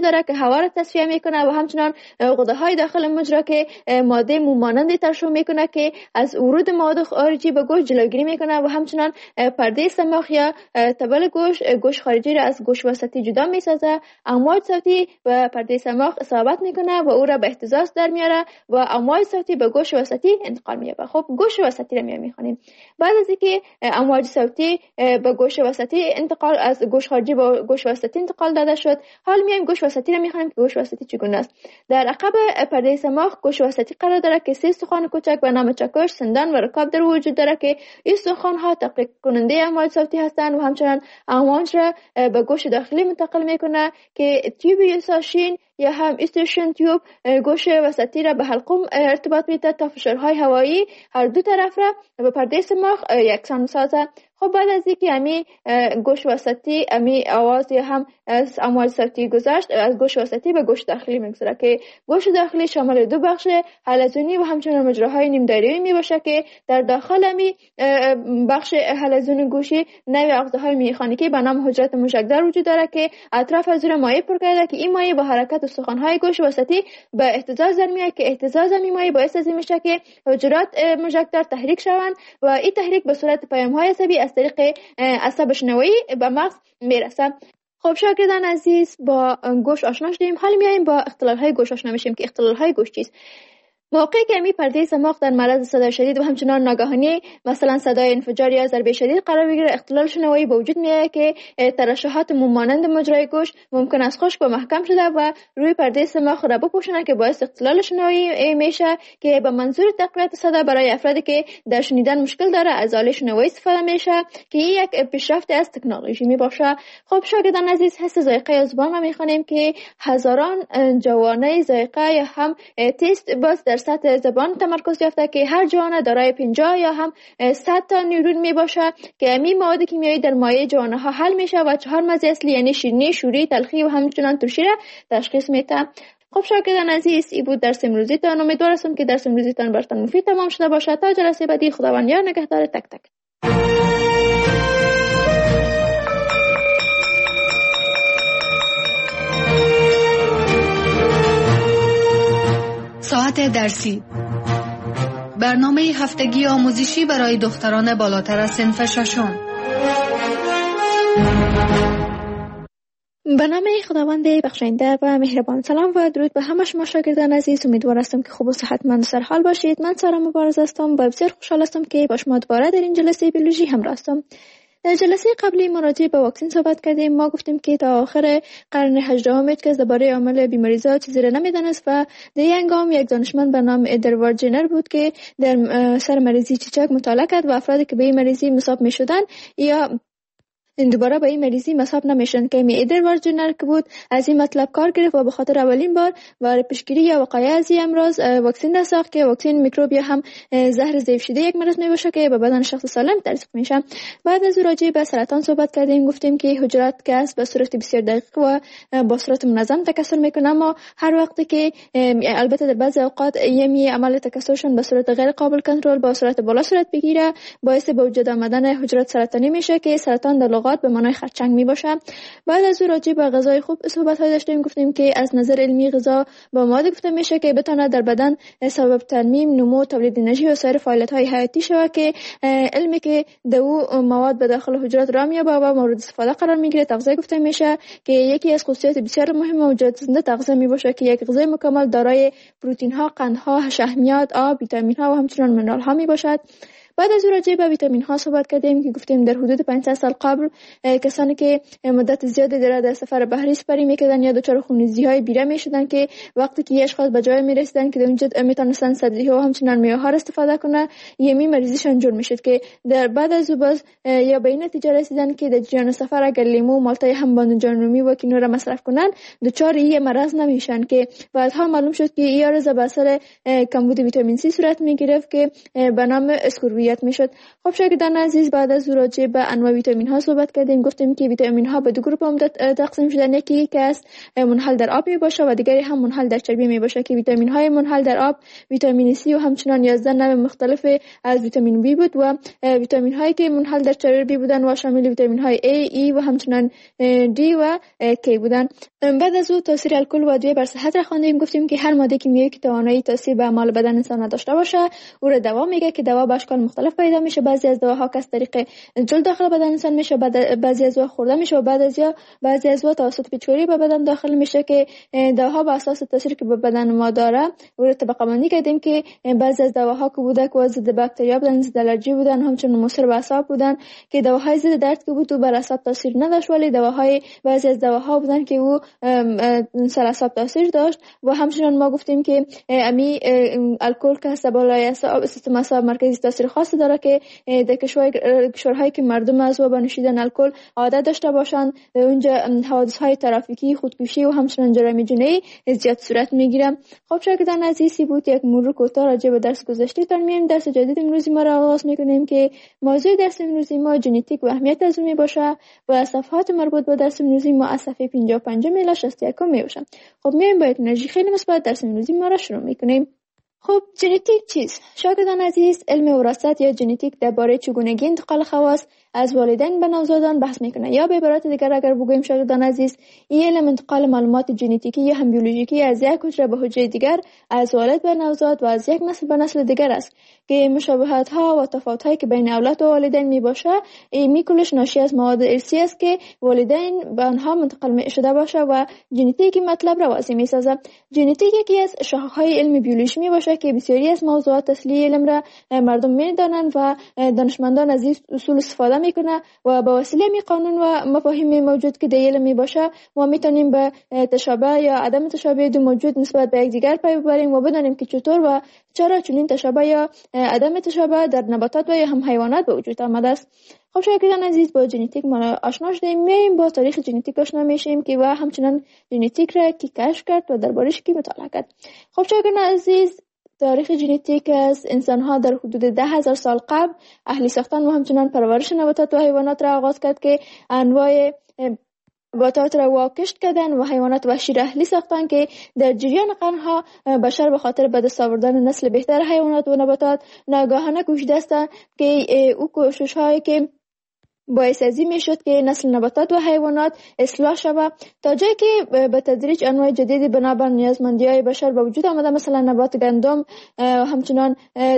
هوا را تصفیه میکنه و همچنان غده های داخل مجرا که ماده مومانند ترشح میکنه که از ورود مواد خارجی به گوشت جلوگیری میکنه و همچنان پرده صماخ یا تبل گوشت خارجی را از گوشت وسطی جدا میسازه. امواج صوتی و پرده صماخ اصابت میکنه و او را به اهتزاز در میاره و امواج صوتی به گوشت وسطی انتقال مییابه. خب گوشت وسطی را میخونیم. بعد از اینکه امواج صوتی به گوشت وسطی انتقال از گوشت خارجی به گوشت وسطی انتقال داده شد، حال میایم گوشت وسطی را میخونیم که گوشت وسطی چگونه است. در عقب پرده صماخ گوشت وسطی قرار داره که 3 استخوان کوچک به نام چکش، سندان و رکاب در وجود داره که این استخوان ها تقریب کننده امواج صوتی هستند و همچنان امواج را به گوشت داخلی منتقل میکنه که تیوب یوساشین یا هم استیشن تیوب گوشت وسطی را به حلقوم ارتباط میده تا فشارهای هوایی هر دو طرف را به پرده صماخ یکسان سازه. خب بعد از اینکه امی گوشت وسطی امی آواز یا هم از امواج صوتی گذشت، از گوشت وسطی به گوشت داخلی میگذره که گوشت داخلی شامل 2 بخش حلزونی و همچنان مجراهای نیم دایره‌ای میباشه که در داخل امی بخش حلزون گوشی نوع اغذاهای میخانیکی به نام حجرات موشکدار وجود داره که اطراف از زیر مایع پر کرده که این مایع با حرکت استخوان‌های گوشت وسطی به اهتزاز در میاد که اهتزاز این مایع باعث از این میشه که حجرات موشکدار تحریک شوند و این تحریک به صورت پیام‌های عصبی از طریق عصب شنوایی به مغز میرسه. خب شاگردان عزیز، با گوشت آشنا شدیم، حالا میایم با اختلال‌های گوشت آشنا میشیم که اختلال‌های گوشت چیست. موقعی که پرده صماخ در معرض صدای شدید و همچنان ناگهانی مثلا صدای انفجار یا ضربه شدید قرار بگیره، اختلال شنوایی به وجود میاد که ترشحات مومانند مجرای گوشت ممکن است خشک و محکم شده و روی پرده صماخ را بپوشونه که باعث اختلال شنوایی میشه که به منظور تقویت صدا برای افرادی که در شنیدن مشکل داره از آله شنوایی استفاده میشه که این یک پیشرفت از تکنولوژی میباشه. خب شاگردان عزیز، حس ذائقه زبان ما میخونیم که هزاران جوانه ذائقه یا هم تست باز در سطح زبان تمرکز یافته که هر جوانه دارای 50 یا هم 100 تا نیورون می باشه که امی مواد کیمیایی در مایع جوانه ها حل میشه و 4 مزه اصلی یعنی شیرینی، شوری، تلخی و همچنان ترشی را تشخیص میده. خب شاگردان عزیز، این بود درس امروزیتان. امیدوار هستم که درس امروزیتان براتون مفید تمام شده باشه. تا جلسه بعدی، خداوند یار نگهدار تک تک. ساعت درسی، برنامه هفتگی آموزشی برای دختران بالاتر از صنف ششم. به نام خداوند بخشنده و مهربان. سلام و درود به همه شما شاگردان عزیز. امیدوار هستم که خوب و صحتمند و سرحال باشید. من سارا مبارز هستم و بسیار خوشحال هستم که با شما دوباره در این جلسه بیولوژی همراه هستم. در جلسه قبلی ما راجع به واکسن صحبت کردیم. ما گفتیم که تا آخر قرن 18 هیچ کس درباره عامل بیماری‌ها چیزی را نمی‌دانست و در این هنگام یک دانشمند به نام ادوارد جنر بود که در سر مریضی چیچک مطالعه کرد و افرادی که به این مریضی مصاب می‌شدند یا دوباره به این مریضی مصاب نمیشن که ادوارد جنر که بود از این مطلب کار گرفت و به خاطر اولین بار برای پیشگیری یا وقایع از این امراض واکسن ساخت که واکسن میکروب یا هم زهر ضعیف شده یک مرض میباشه که به بدن شخص سالم تزریق میشه. بعد از راجع به سرطان صحبت کردیم. گفتیم که حجرات گس به صورت بسیار دقیق و با صورت منظم تکثر میکنه، اما هر وقت که البته در بعضی اوقات یمی عمل تکثرشون به صورت غیر قابل کنترل با صورت بالا صورت بگیره، باعث به وجود آمدن حجرات سرطانی میشه که سرطان در به معنای خرچنگ می باشه. بعد از راجع به غذای خوب صحبت های داشتیم. گفتیم که از نظر علمی غذا با مواد گفته میشه که بتونه در بدن سبب ترمیم، نمو، تولید انرژی و سایر فعالیت های حیاتی شود که علمی که دو مواد به داخل حجرات را میابه و مورد استفاده قرار میگیره تغذیه گفته میشه که یکی از خصوصیات بسیار مهم موجود زنده تغذیه می باشه که یک غذای مکمل دارای پروتئین ها، قندها، شحمیات، آب، ویتامین ها و همچنین منرال ها می باشد. بعد از راجع به ویتامین ها صحبت کردیم که گفتیم در حدود 500 سال قبل کسانی که مدت زیادی در سفر بحری سپری میکردن یا دچار خونریزی های بیره میشدن که وقتی که اشخاص به جای میرسیدن که در اونجا میتونستن سبزی ها و همچنین میوه ها استفاده کنه، یمی مریضیشون جور میشد که در بعد از باز یا به این نتیجه رسیدن که در جریان سفر اگر لیمو، مالتای هم بادمجان رومی و کینو را مصرف کنن دچار این مرض نمیشن که بعدها معلوم شد که این عرض به اثر کمبود ویتامین سی صورت میگرفت که به نام اسکوربی تقویت میشد. خب شاگردان عزیز، بعد از راجع به انواع ویتامین ها صحبت کردیم. گفتیم که ویتامین ها به دو گروه عمده تقسیم شدن. یکی که است منحل در آب می باشه و دیگری هم منحل در چربی می باشه که ویتامین های منحل در آب ویتامین C و همچنان 11 نوع مختلف از ویتامین B بود و ویتامین هایی که منحل در چربی بودن و شامل ویتامین های A، E و همچنان D و K بودن. بعد از او تاثیر الکل و ادویه بر صحت را خواندیم. گفتیم که هر ماده کیمیایی که توانایی تاثیر به اعمال بدن انسان نداشته باشه او را دوا میگه که دوا به اشکال مختلف پیدا میشه. بعضی از دواها از طریق جلد داخل بدن انسان میشه، بعضی از دوا خورده میشه و بعضی از دوا توسط پیچکاری به بدن داخل میشه که دواها به اساس تاثیری که به بدن ما داره او را طبقه بندی کردیم که بعضی از دواها که بوده که ضد باکتریا بودن، ضد الرژی بودن، همچنین مضر به اعصاب بودن که دواهای ضد درد که بود و بر اعصاب تاثیر نداشت، ولی بعضی از دواها بودن که او سر اعصاب تاثیر داشت. و همچنین ما گفتیم که الکل که هست بالای سیستم اعصاب مرکزی تاثیر خاصی داره که در کشورهایی که مردم از و به نوشیدن الکل عادت داشته باشند اونجا حوادث‌های ترافیکی، خودکشی و همچنین جرایم جنایی زیاد صورت میگیره. خب شاگردان عزیزی بود یک مرور کوتاه راجع به درس گذشته تان میایم. درس جدید امروزی ما را آغاز میکنیم که موضوع درس امروزی ما ژنتیک و اهمیت از اون میباشه و صفحات مربوط به درس امروزی ما از صفحه 55 الی 61 میباشه. خب میایم با یک انرژی خیلی مثبت درس امروزی ما را شروع میکنیم. خب ژنتیک چیست؟ شاگردان عزیز، علم وراثت یا ژنتیک درباره چگونگی انتقال خواص از والدین به نوزادان بحث میکنه. یا به عبارت دیگر اگر بگوییم شاگردان عزیز، این علم انتقال معلومات ژنتیکی یا هم بیولوژیکی از یک حجره به حجره دیگر، از والد به نوزاد و از یک نسل به نسل دیگر است که مشابهت ها و تفاوت هایی که بین اولاد و والدین می باشه این کلش ناشی از مواد ارثی است که والدین به آنها منتقل شده باشه و ژنتیک مطلب را واضح می سازه. ژنتیک یکی از شاخه های علم بیولوژی می باشه که بسیاری از موضوعات اصلی علم را مردم می دانند و دانشمندان از این اصول استفاده میکنه و با وسیله می قانون و مفاهیم موجود که در علم می باشه ما میتونیم به تشابه یا عدم تشابه دو موجود نسبت به یکدیگر پی ببریم و بدانیم که چطور و چرا چنین تشابه یا عدم تشابه در نباتات و یا هم حیوانات به وجود آمده است. خب شاگردان عزیز، با ژنتیک ما آشنا شدیم. میایم با تاریخ ژنتیک آشنا میشیم که و همچنان ژنتیک را کی کشف کرد و دربارش کی مطالعه کرد. خب شاگردان عزیز، تاریخ ژنتیک از انسان‌ها در حدود 10,000 سال قبل اهلی ساختن و همچنان پرورش نباتات و حیوانات را آغاز کرد که انواع نباتات را واکشت کردن و حیوانات وحشی را اهلی ساختن که در جریان قرنها بشر به خاطر به دست آوردن نسل بهتر حیوانات و نباتات ناگهانه کوشیده است که او کوشش‌هایی که باعث ازی می شد که نسل نباتات و حیوانات اصلاح شود تا جایی که به تدریج انواع جدیدی بنابر نیازمندی‌های بشر به وجود آمده، مثلا نبات گندم و همچنان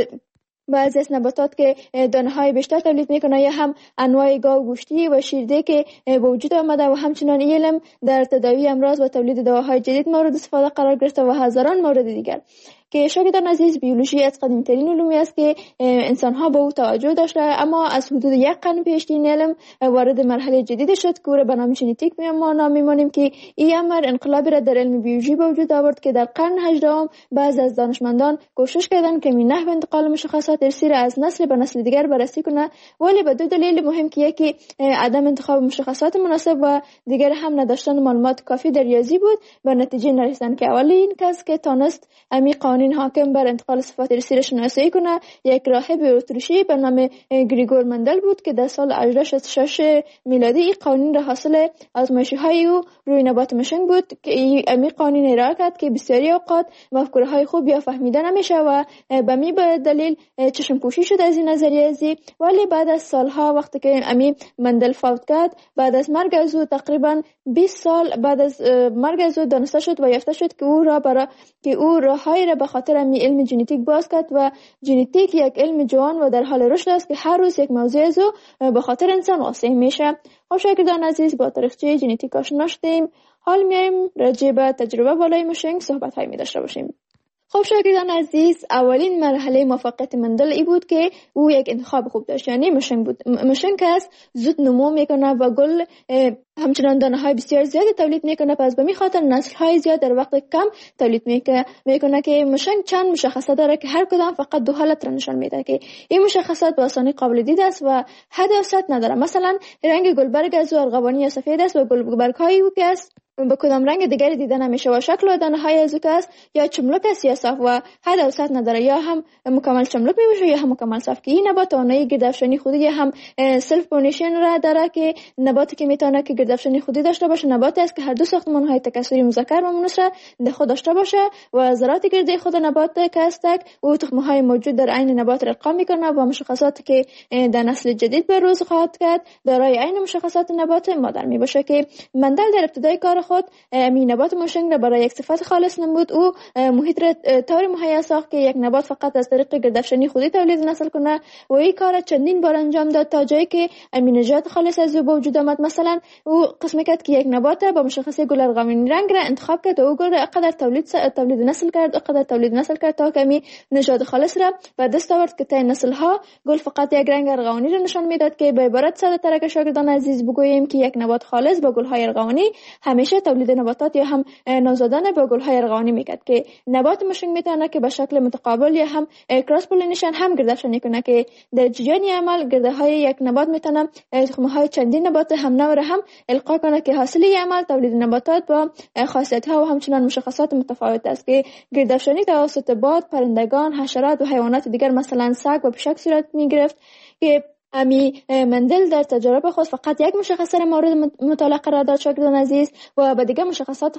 بعضی از نباتات که دانه‌های بیشتر تولید میکنه یا هم انواع گاو گوشتی و شیرده که به وجود آمده و همچنان علم در تداوی امراض و تولید دواهای جدید مورد استفاده قرار گرفته و هزاران مورد دیگر که شاگردان عزیز بیولوژی از قدیمی‌ترین علومی است که انسان‌ها به او توجه داشته، اما از حدود یک قرن پیش این علم وارد مرحله جدیدی شد که او را به نام ژنتیک می‌مانیم که این امر انقلابی را در علم بیولوژی به وجود آورد که در قرن 18 بعضی از دانشمندان کوشش کردند که این نحو انتقال مشخصات ارثی را از نسل به نسل دیگر بررسی کنند، ولی به دو دلیل مهم که یکی عدم انتخاب مشخصات مناسب و دیگر هم نداشتن معلومات کافی در ریاضی بود، به نتیجه نرسیدن که اولین کس که تونست قوانین حاکم بر انتقال صفات ارثی را شناسایی کنه یک راهب اتریشی به نام گریگور مندل بود که در سال 1866 میلادی این قوانین را حاصل آزمایش‌های او روی نبات مشنگ بود که این قوانین ارائه کرد که بسیاری اوقات مفکوره‌های خوب یا فهمیده نمیشه و به می به دلیل چشم پوشی شد از این نظریه ازی. ولی بعد از سالها وقتی که مندل فوت کرد، بعد از مرگ از او تقریبا 20 سال بعد از مرگ از او دانسته شد و یافته شد که او راههایی را به خاطر علم ژنتیک باز کرد و ژنتیک یک علم جوان و در حال رشد است که هر روز یک موضوع از او به خاطر انسان واسع میشه. خب شاگردان عزیز، با تاریخچه ژنتیک آشنا شدیم. حال میایم راجع به تجربه بالای مشنگ صحبت‌هایی می‌داشته باشیم. خب شاگردان عزیز، اولین مرحله موفقیت مندل ای بود که او یک انتخاب خوب داشت، یعنی مشنگ بود. مشنگ است زود نمو میکنه و گل همچنان دانه های بسیار زیادی تولید میکنه، پس به می خاطر نسل های زیاد در وقت کم تولید میکنه که مشنگ چند مشخصه داره که هر کدام فقط دو حالت را نشان میده که این مشخصات به آسانی قابل دید است و حد و سطح نداره. مثلا رنگ گلبرگ از ارغوانی یا سفید است و گلبرگ های او که است به کدام رنگ دیگری دیده نمیشه و شکل و دانه های ازوک است یا چملک است یا صاف و حد و سطح نداره، یا هم مکمل چملک میباشه یا هم مکمل صاف. که این نبات آنایی گردافشانی خودی یا هم سلف پولینیشن را داره که نباتی که میتونه که گردافشانی خودی داشته باشه نباتی است که هر دو ساختمان های تکثری مذکر و مؤنث را در خود داشته باشه و ذرات گردی خود نبات که هستند و تخم های موجود در عین نبات را ارقام میکنه و مشخصاتی که در نسل جدید به روز خواهد کرد دارای عین مشخصات نبات مادر میباشه. که مندل در ابتدای کار خود می نبات موشنگ را برای یک صفت خالص نمود او محیط را طور مهیا ساخت که یک نبات فقط از طریق گردافشانی خودی تولید نسل کنه و این کار چندین بار انجام داد تا جایی که امینجات خالص از او به وجود آمد. مثلا او قسم کرد که یک نبات با مشخصه گل ارغوانی رنگ را انتخاب کرد و او گل را اقدر تولید نسل کرد تا کمی نژاد خالص را به دست آورد که تا نسل ها گل فقط یک رنگ ارغوانی را نشان میداد. که به عبارت ساده تر که شاگردان عزیز بگوییم که یک نبات خالص با گل های ارغوانی همیشه تولید نباتات یا هم نوزادان با گل های ارغوانی میکرد. که نبات موشنگ میتونه که به شکل متقابل یا هم کراس پولینیشن هم گردافشانی کنه که در جریان عمل گرده های یک نبات میتونه تخم های چندین نبات هم نوع را هم القا کنه که حاصل عمل تولید نباتات با خاصیت ها و همچنان مشخصات متفاوت است. که گردافشانی توسط باد، پرندگان، حشرات و حیوانات دیگر مثلا سگ و پشک صورت میگرفت. که مندل در تجربه خود فقط یک مشخصه مورد مطالعه قرار داد شاگردان عزیز و به دیگر مشخصات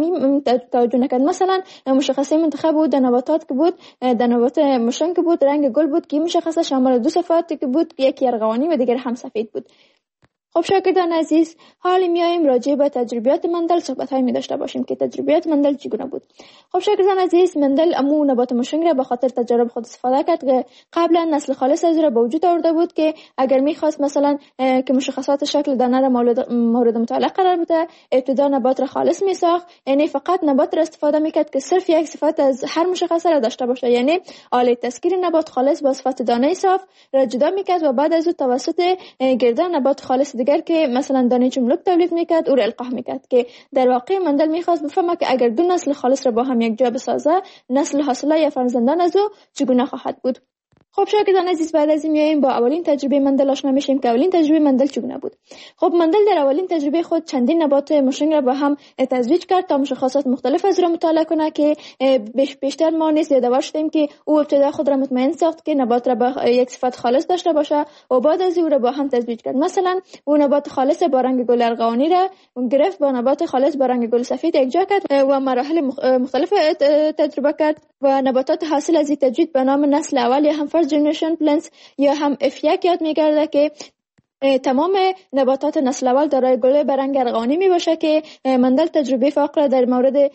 توجه نکرد. مثلا مشخصه منتخب بود در نباتات که بود در نبات موشنگ که بود رنگ گل بود که مشخصه شامل دو صفاتی که بود یکی ارغوانی و دیگر هم سفید بود. خب شاگردان عزیز حالا میایم راجع به تجربیات مندل صحبت‌های می داشته باشیم که تجربیات مندل چگونه بود. خب شاگردان عزیز مندل امو نبات موشنگ را به خاطر تجربه خود استفاده کرد که قبلا نسل خالص از را به وجود آورده بود که اگر می‌خواست مثلا که مشخصات شکل دانه را مورد مطالعه قرار بده ابتدا نبات را خالص می‌ساخت، یعنی فقط نبات را استفاده می‌کرد که صرف یک صفت از هر مشخصه را داشته باشه، یعنی آله تسکیر نبات خالص با صفت دانه صاف را جدا می‌کرد و بعد از او توسط گردن نبات خالص دیگر که مثلا دانه چملک تولید میکرد او را القاح میکرد. که در واقع مندل میخواست بفهمه که اگر دو نسل خالص را با هم یک جا بسازه نسل حاصله یا فرزندان از او چگونه خواهد بود. خب شاگردان عزیز بعد از این میایم با اولین تجربه مندل آشنا میشیم که اولین تجربه مندل چگونه بود. خب مندل در اولین تجربه خود چندین نبات موشنگ را با هم تزویج کرد تا مشخصات مختلف از را مطالعه کنه. که بیشتر ما نیز یادآور شدیم که او ابتدا خود را مطمئن ساخت که نبات را با یک صفت خالص داشته باشه و بعد از او را با هم تزویج کرد. مثلا او نبات خالص با رنگ گل ارغوانی را گرفت با نبات خالص با رنگ گل سفید یکجا کرد و مراحل مختلف تجربه کرد و نباتات حاصل از این تجوید به نام نسل اول یا هم فرست جنریشن پلنتس یا هم F1 یاد می‌گرده که تمام نباتات نسل اول دارای گل به رنگ ارغوانی می باشه. که مندل تجربه فاقره در مورد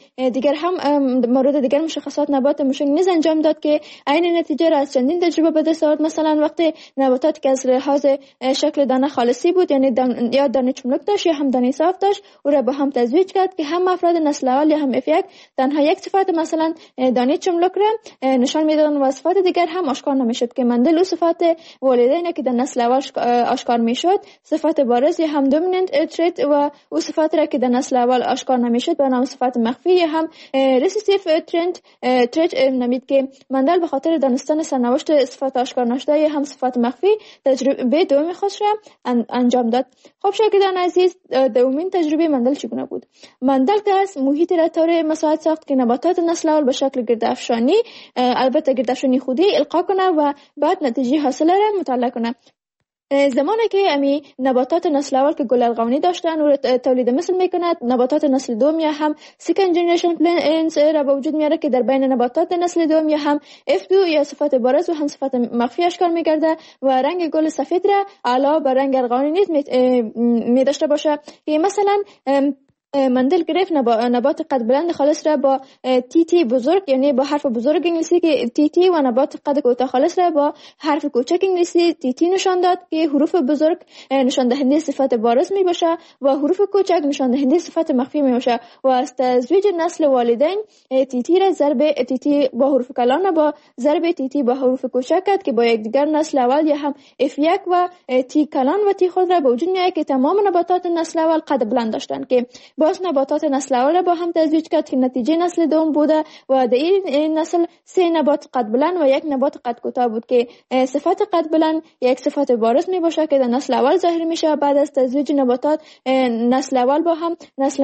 دیگر مشخصات نبات موشنگ نیز انجام داد که عین نتیجه را از چندین تجربه به دست آورد. مثلا وقتی نباتاتی که از لحاظ شکل دانه خالصی بود یعنی یا دانه چملک داشت یا هم دانه صاف داشت او را با هم تزویج کرد که هم افراد نسل اول یا هم F1 تنها یک صفت مثلا دانه چملک را نشان میدادند و صفات دیگر هم آشکار نمیشد. که مندل او صفات والدین که در نسل اول آشکار شد صفت بارز یا هم دومیننت تریت و او صفات را که در نسل اول آشکار نمیشد به نام صفت مخفی یا هم ریسیسیف تریت نامید. که مندل به خاطر دانستن سرنوشت صفات آشکار نشده یا هم صفات مخفی تجربه دومی خودش را انجام داد. خب شاگردان عزیز دومین تجربه مندل چگونه بود؟ مندل که از محیط را طور مساعد ساخت که نباتات نسل اول به شکل گردافشانی البته گردافشانی خودی القا کنه و بعد نتیجه حاصله را مطالعه کنه. زمانی که نباتات نسل اول که گل ارغوانی داشتن او تولید مثل میکند نباتات نسل دوم یا هم سکند جنریشن پلنتس را به وجود میاره که در بین نباتات نسل دوم یا هم F2 یا صفت بارز و هم صفت مخفی اشکال میگرده و رنگ گل سفید را علاوه بر رنگ ارغوانی نیز می داشته باشه. که مثلا مندل گرفت نبات قد بلند خالص را با تی بزرگ یعنی با حرف بزرگ انگلیسی که تی و نبات قد کوتاه خالص را با حرف کوچک انگلیسی تی نشان داد که حروف بزرگ نشان دهنده صفت بارز می باشه و حروف کوچک نشان دهنده صفت مخفی می باشه. و از تزویج نسل والدین تی را ضرب تی با حروف کلان با ضرب تی با حروف کوچک کرد که با یکدیگر نسل اول یا هم F1 و تی کلان و تی خود را به وجود میاره که تمام نباتات نسل اول قد بلند داشتند. که باز نباتات نسل اول با هم تزویج کرد که نتیجه نسل دوم بوده و در این نسل 3 نبات قد بلند و 1 نبات قد کوتاه بود که صفت قد بلند یک صفت بارز می باشه که در نسل اول ظاهر میشه. بعد از تزویج نباتات نسل اول با هم نسل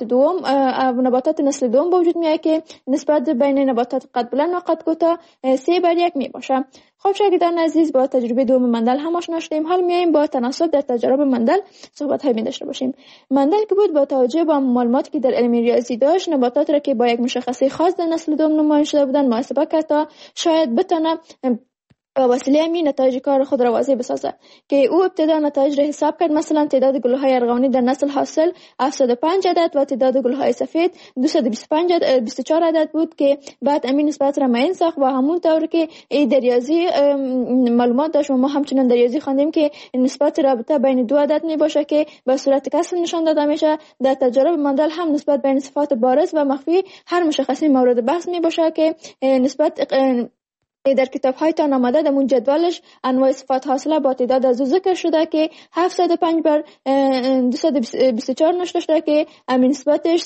نباتات نسل دوم به وجود میاد که نسبت بین نباتات قد بلند و قد کوتاه 3:1 می باشه. خب شاگردان عزیز، با تجربه دوم مندل هم آشنا شدیم. حال میایم با تناسب در تجارب مندل صحبت های داشته باشیم. مندل که بود با توجه به معلوماتی که در علم ریاضی داشت، نباتات را که با یک مشخصه خاص در نسل دوم نمایان شده بودند محاسبه کرد تا شاید بتونه با وسیله همین نتایج کار خود را واضح بسازه که او ابتدا نتایج را حساب کرد. مثلا تعداد گل‌های ارغوانی در نسل حاصل 705 عدد و تعداد گل‌های سفید 224 عدد بود که بعد همین نسبت را معین ساخت و همون طور که در ریاضی معلومات داشت و ما همچنان در ریاضی خواندیم که نسبت رابطه بین دو عدد می باشه که به صورت کسر نشان داده میشه. در تجارب مندل هم نسبت بین صفات بارز و مخفی هر مشخصی مورد بحث می باشه که نسبت در کتاب‌های تان آمده در اون جدولش انواع صفات حاصله با تعداد از ذکر شده که 705 بر 224 نشته شده که همین نسبتش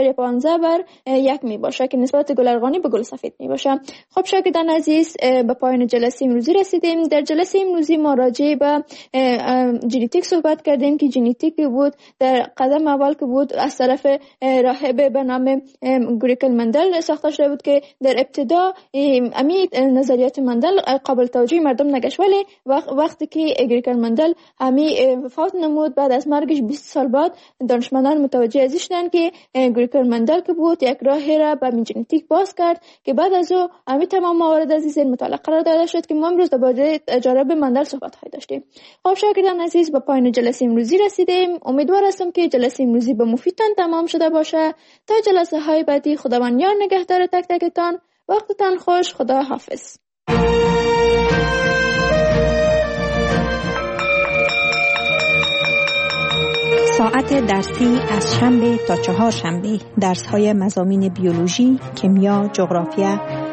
3.15:1 می باشه که نسبت گل ارغوانی به گل سفید می باشه. خب شاگردان عزیز، به پایان جلسه امروزی رسیدیم. در جلسه امروزی ما راجع به ژنتیک صحبت کردیم که ژنتیک بود در قدم اول که بود از طرف راهب به نام گریگور مندل ساخته شده بود که در ابتدا امی نظریات مندل قابل توجه مردم نگشت، ولی وقتی که گریگور مندل همی وفات نمود بعد از مرگش 20 سال بعد دانشمندان متوجه ازش شدند که گریگور مندل که بود یک راهی را به ژنتیک باز کرد که بعد از او همی تمام موارد از این مطالعه قرار داده شد که ما امروز درباره تجارب مندل صحبت های داشتیم. خب شاگردان عزیز، به پایان جلسه امروزی رسیدیم. امیدوار هستم که جلسه امروزی به مفیدتان تمام شده باشه. تا جلسه های بعدی خداوند یار نگهدار تک تکتان. وقتتان خوش. خدا حافظ. ساعت درسی از شنبه تا چهارشنبه درس‌های مضامین بیولوژی، کیمیا، جغرافیا